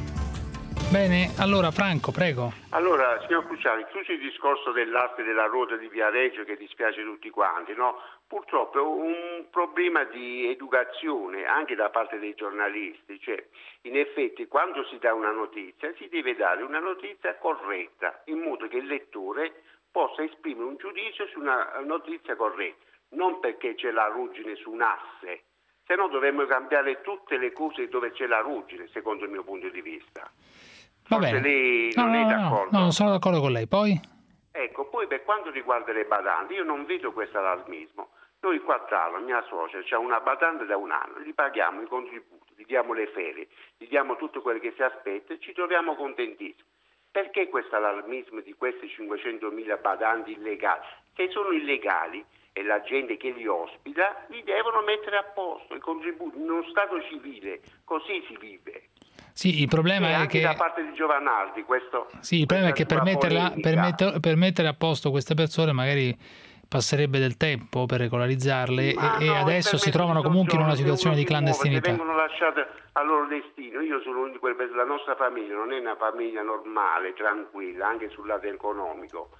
Bene, allora Franco, prego. Allora, signor Cruciani, tutto il discorso dell'asse della ruota di Viareggio che dispiace tutti quanti, no? Purtroppo è un problema di educazione anche da parte dei giornalisti, cioè in effetti quando si dà una notizia si deve dare una notizia corretta in modo che il lettore possa esprimere un giudizio su una notizia corretta, non perché c'è la ruggine su un asse, se no dovremmo cambiare tutte le cose dove c'è la ruggine, secondo il mio punto di vista. Va bene. Lei no, non no, è no, d'accordo? No, non sono d'accordo con lei. Poi? Ecco, poi per quanto riguarda le badanti, io non vedo questo allarmismo. Noi qua a Trano, mia suocera, c'ha una badante da un anno, gli paghiamo i contributi, gli diamo le ferie, gli diamo tutto quello che si aspetta e ci troviamo contentissimi. Perché questo allarmismo di questi cinquecentomila badanti illegali? Se sono illegali e la gente che li ospita, li devono mettere a posto, i contributi, in uno stato civile, così si vive. Sì, il problema e è anche che da parte di Giovanardi questo. Sì, il problema è che per, metterla, per, metter, per mettere a posto queste persone magari passerebbe del tempo per regolarizzarle Ma e, no, e adesso si trovano comunque in una situazione di clandestinità. Muove, vengono lasciate al loro destino. Io sono uno di quelle persone, la nostra famiglia non è una famiglia normale, tranquilla, anche sul lato economico,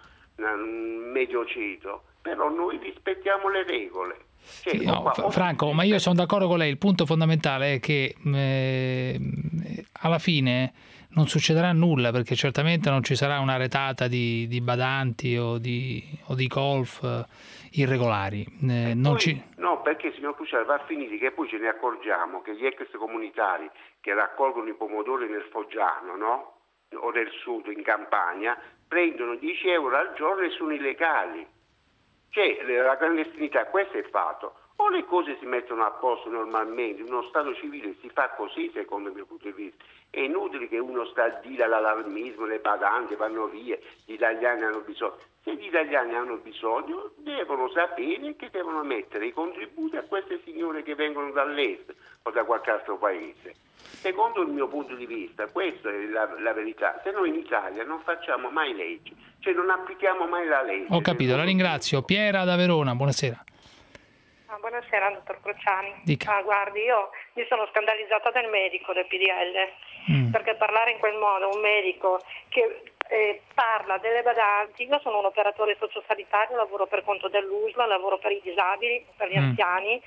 un medio ceto, però noi rispettiamo le regole. Cioè, Sì, no, qua, Franco, ma io sono d'accordo con lei, il punto fondamentale è che eh, alla fine non succederà nulla perché certamente non ci sarà una retata di, di badanti o di, o di golf eh, irregolari. Eh, non poi, ci... No, perché signor Cruciani va a finire che poi ce ne accorgiamo che gli ex comunitari che raccolgono i pomodori nel Foggiano, no? O nel sud, in Campania, prendono dieci euro al giorno e sono illegali. Cioè, la clandestinità, questo è il fatto. O le cose si mettono a posto normalmente, in uno Stato civile si fa così, secondo il mio punto di vista. È inutile che uno sta a dire l'allarmismo, le badanti vanno via, gli italiani hanno bisogno. Se gli italiani hanno bisogno, devono sapere che devono mettere i contributi a queste signore che vengono dall'est o da qualche altro paese. Secondo il mio punto di vista, questa è la, la verità. Se noi in Italia non facciamo mai leggi, cioè non applichiamo mai la legge. Ho capito, la ringrazio. Piera da Verona, buonasera. Ah, buonasera, dottor Cruciani. Dica. Ah, guardi, io mi sono scandalizzata del medico del P D L, mm. perché parlare in quel modo, un medico che eh, parla delle badanti, io sono un operatore sociosanitario, lavoro per conto dell'U S L A, lavoro per i disabili, per gli mm. anziani,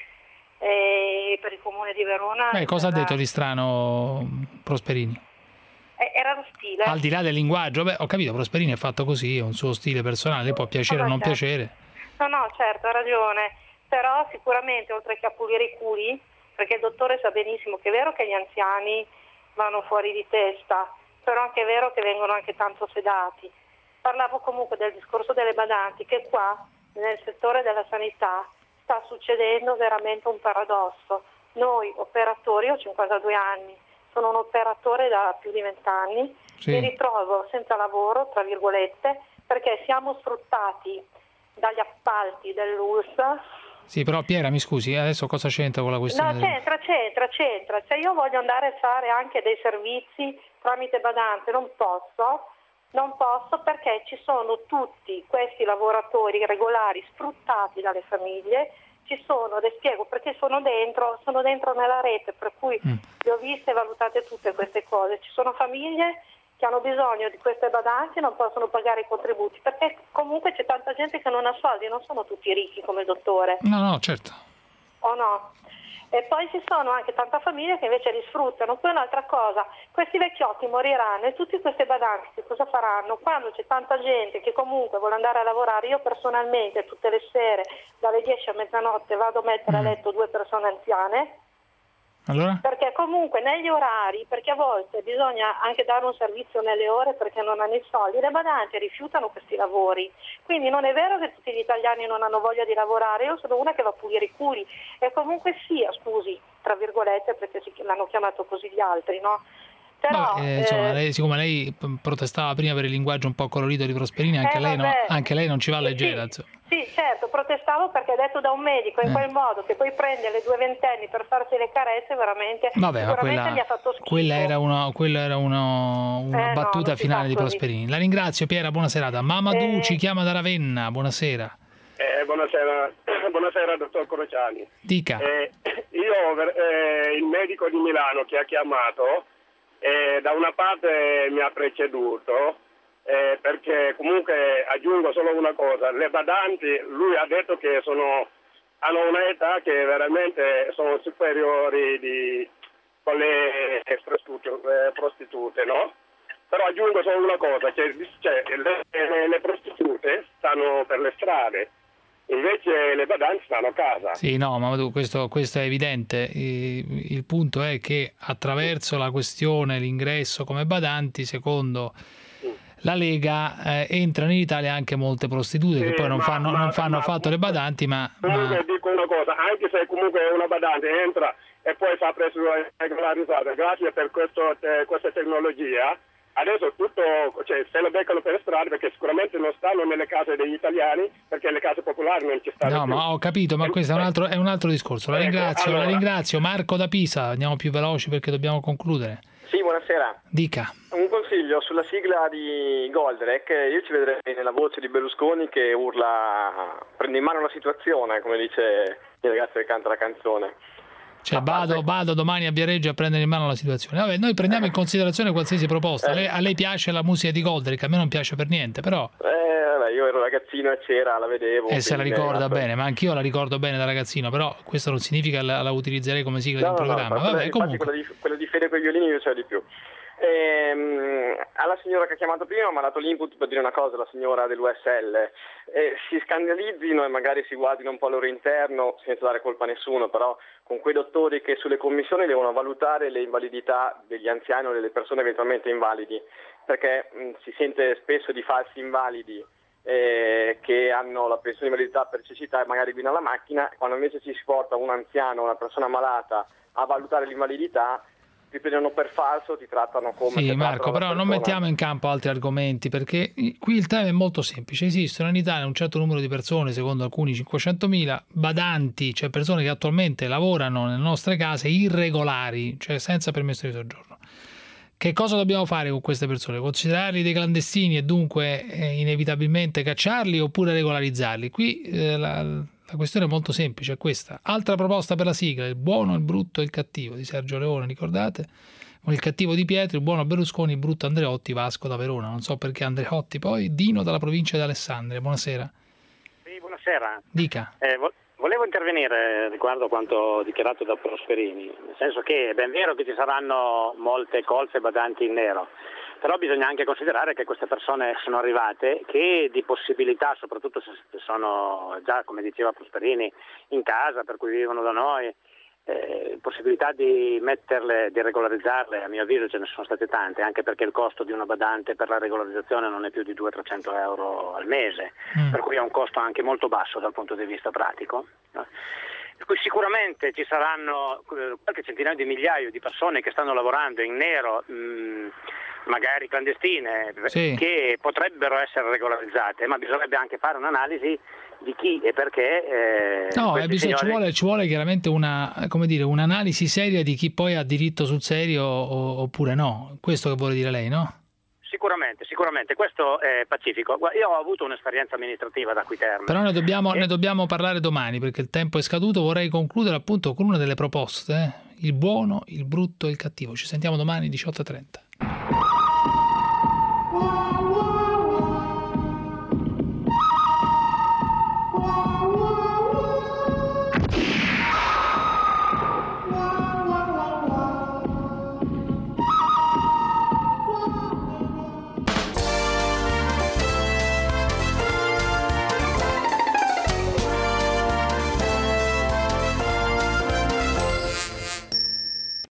e per il comune di Verona. Beh, cosa ha detto di strano Prosperini? Era lo stile. Al di là del linguaggio, beh, ho capito, Prosperini è fatto così, è un suo stile personale, può piacere o non certo. piacere. No, no, certo, ha ragione, però sicuramente oltre che a pulire i culi, perché il dottore sa benissimo che è vero che gli anziani vanno fuori di testa, però anche è vero che vengono anche tanto sedati. Parlavo comunque del discorso delle badanti, che qua nel settore della sanità sta succedendo veramente un paradosso. Noi operatori, ho cinquantadue anni, sono un operatore da più di vent'anni, sì. mi ritrovo senza lavoro, tra virgolette, perché siamo sfruttati dagli appalti dell'U L S. Sì, però Piera, mi scusi, adesso cosa c'entra con la questione? No, c'entra, c'entra, c'entra. Cioè io voglio andare a fare anche dei servizi tramite badante, non posso, non posso perché ci sono tutti questi lavoratori regolari sfruttati dalle famiglie. Ci sono, le spiego perché sono dentro, sono dentro nella rete, per cui mm. le ho viste e valutate tutte queste cose. Ci sono famiglie che hanno bisogno di queste badanti e non possono pagare i contributi, perché comunque c'è tanta gente che non ha soldi, non sono tutti ricchi come il dottore. No, no, certo. O no? E poi ci sono anche tanta famiglia che invece li sfruttano. Poi un'altra cosa, questi vecchiotti moriranno e tutti questi badanti che cosa faranno? Quando c'è tanta gente che comunque vuole andare a lavorare, io personalmente tutte le sere dalle dieci a mezzanotte vado a mettere mm. a letto due persone anziane. Allora? Perché comunque negli orari, perché a volte bisogna anche dare un servizio nelle ore perché non hanno i soldi, le badanti rifiutano questi lavori, quindi non è vero che tutti gli italiani non hanno voglia di lavorare, io sono una che va a pulire i culi e comunque sia, scusi, tra virgolette, perché si, l'hanno chiamato così gli altri, no? Però, no, eh, insomma, eh, lei, siccome lei protestava prima per il linguaggio un po' colorito di Prosperini, anche, eh, lei, no, anche lei non ci va a leggera. Sì, sì, certo, protestavo perché detto da un medico in eh. quel modo che poi prende le due ventenni per farsi le carezze, veramente, Vabbè, sicuramente quella, mi ha fatto schifo. Quella era una, quella era uno, una eh, battuta no, finale di Prosperini. La ringrazio, Piera, buona serata. Mamadou eh. ci chiama da Ravenna, buonasera. Eh, buonasera, buonasera dottor Crociani. Dica. Eh, io, eh, il medico di Milano che ha chiamato, eh, da una parte mi ha preceduto, eh, perché comunque aggiungo solo una cosa, le badanti, lui ha detto che sono, hanno un'età che veramente sono superiori di con le prostitute, no? Però aggiungo solo una cosa, cioè, cioè le, le, le prostitute stanno per le strade, invece le badanti stanno a casa. Sì, no, ma tu, questo, questo è evidente. Il punto è che attraverso la questione l'ingresso come badanti, secondo la Lega, eh, entrano in Italia anche molte prostitute sì, che poi non ma, fanno, ma, non fanno ma, affatto ma, le badanti, ma... Comunque ma... dico una cosa, anche se comunque una badante entra e poi fa presso regolarizzata, grazie per questo, eh, questa tecnologia, adesso tutto, cioè, se lo beccano per strada, perché sicuramente non stanno nelle case degli italiani, perché le case popolari non ci stanno no, più. Ma ho capito, ma questo è un altro, è un altro discorso. La ringrazio, ecco, allora. la ringrazio. Marco da Pisa, andiamo più veloci perché dobbiamo concludere. Sì, buonasera. Dica. Un consiglio sulla sigla di Goldrake, io ci vedrei nella voce di Berlusconi che urla, prende in mano la situazione, come dice il ragazzo che canta la canzone. Cioè vado, vado domani a Viareggio a prendere in mano la situazione. Vabbè, noi prendiamo in considerazione qualsiasi proposta. A lei, a lei piace la musica di Goldrake, a me non piace per niente, però... Eh, vabbè, io ero ragazzino e c'era, la vedevo. E se la ricorda bene, ma anch'io la ricordo bene da ragazzino, però questo non significa che la, la utilizzerei come sigla no, di un no, programma. No, vabbè, comunque. Quella di, quella di Fede con i violini io c'è di più. Ehm, alla signora che ha chiamato prima mi ha dato l'input per dire una cosa, la signora dell'U S L, eh, si scandalizzino e magari si guardino un po' al loro interno senza dare colpa a nessuno, però con quei dottori che sulle commissioni devono valutare le invalidità degli anziani o delle persone eventualmente invalidi, perché mh, si sente spesso di falsi invalidi eh, che hanno la pensione di invalidità per cecità e magari guidano la macchina, quando invece ci si porta un anziano, una persona malata a valutare l'invalidità, ti prendono per falso, ti trattano come... Sì, Marco, però persona. Non mettiamo in campo altri argomenti, perché qui il tema è molto semplice. Esistono in Italia un certo numero di persone, secondo alcuni cinquecentomila, badanti, cioè persone che attualmente lavorano nelle nostre case irregolari, cioè senza permesso di soggiorno. Che cosa dobbiamo fare con queste persone? Considerarli dei clandestini e dunque eh, inevitabilmente cacciarli oppure regolarizzarli? Qui eh, la... La questione è molto semplice, è questa. Altra proposta per la sigla, il buono, il brutto e il cattivo di Sergio Leone, ricordate? Con il cattivo Di Pietro, il buono Berlusconi, il brutto Andreotti, Vasco da Verona. Non so perché Andreotti, poi Dino dalla provincia di Alessandria. Buonasera. Sì, buonasera. Dica. Eh, vo- volevo intervenire riguardo a quanto dichiarato da Prosperini, nel senso che è ben vero che ci saranno molte colfe badanti in nero, però bisogna anche considerare che queste persone sono arrivate che di possibilità, soprattutto se sono già, come diceva Prosperini, in casa, per cui vivono da noi, eh, possibilità di metterle, di regolarizzarle, a mio avviso ce ne sono state tante, anche perché il costo di una badante per la regolarizzazione non è più di duecento trecento euro al mese, mm. per cui è un costo anche molto basso dal punto di vista pratico. No? Per cui sicuramente ci saranno qualche centinaio di migliaia di persone che stanno lavorando in nero, mh, magari clandestine, sì. che potrebbero essere regolarizzate, ma bisognerebbe anche fare un'analisi di chi e perché. Eh, no, eh, bisogna, signori... ci, vuole, ci vuole chiaramente una, come dire, un'analisi seria di chi poi ha diritto sul serio o, oppure no. Questo che vuole dire lei, no? Sicuramente, sicuramente, questo è pacifico. Io ho avuto un'esperienza amministrativa da Acquiterme. Però ne dobbiamo, e... ne dobbiamo parlare domani, perché il tempo è scaduto. Vorrei concludere appunto con una delle proposte, eh? Il buono, il brutto e il cattivo. Ci sentiamo domani diciotto e trenta.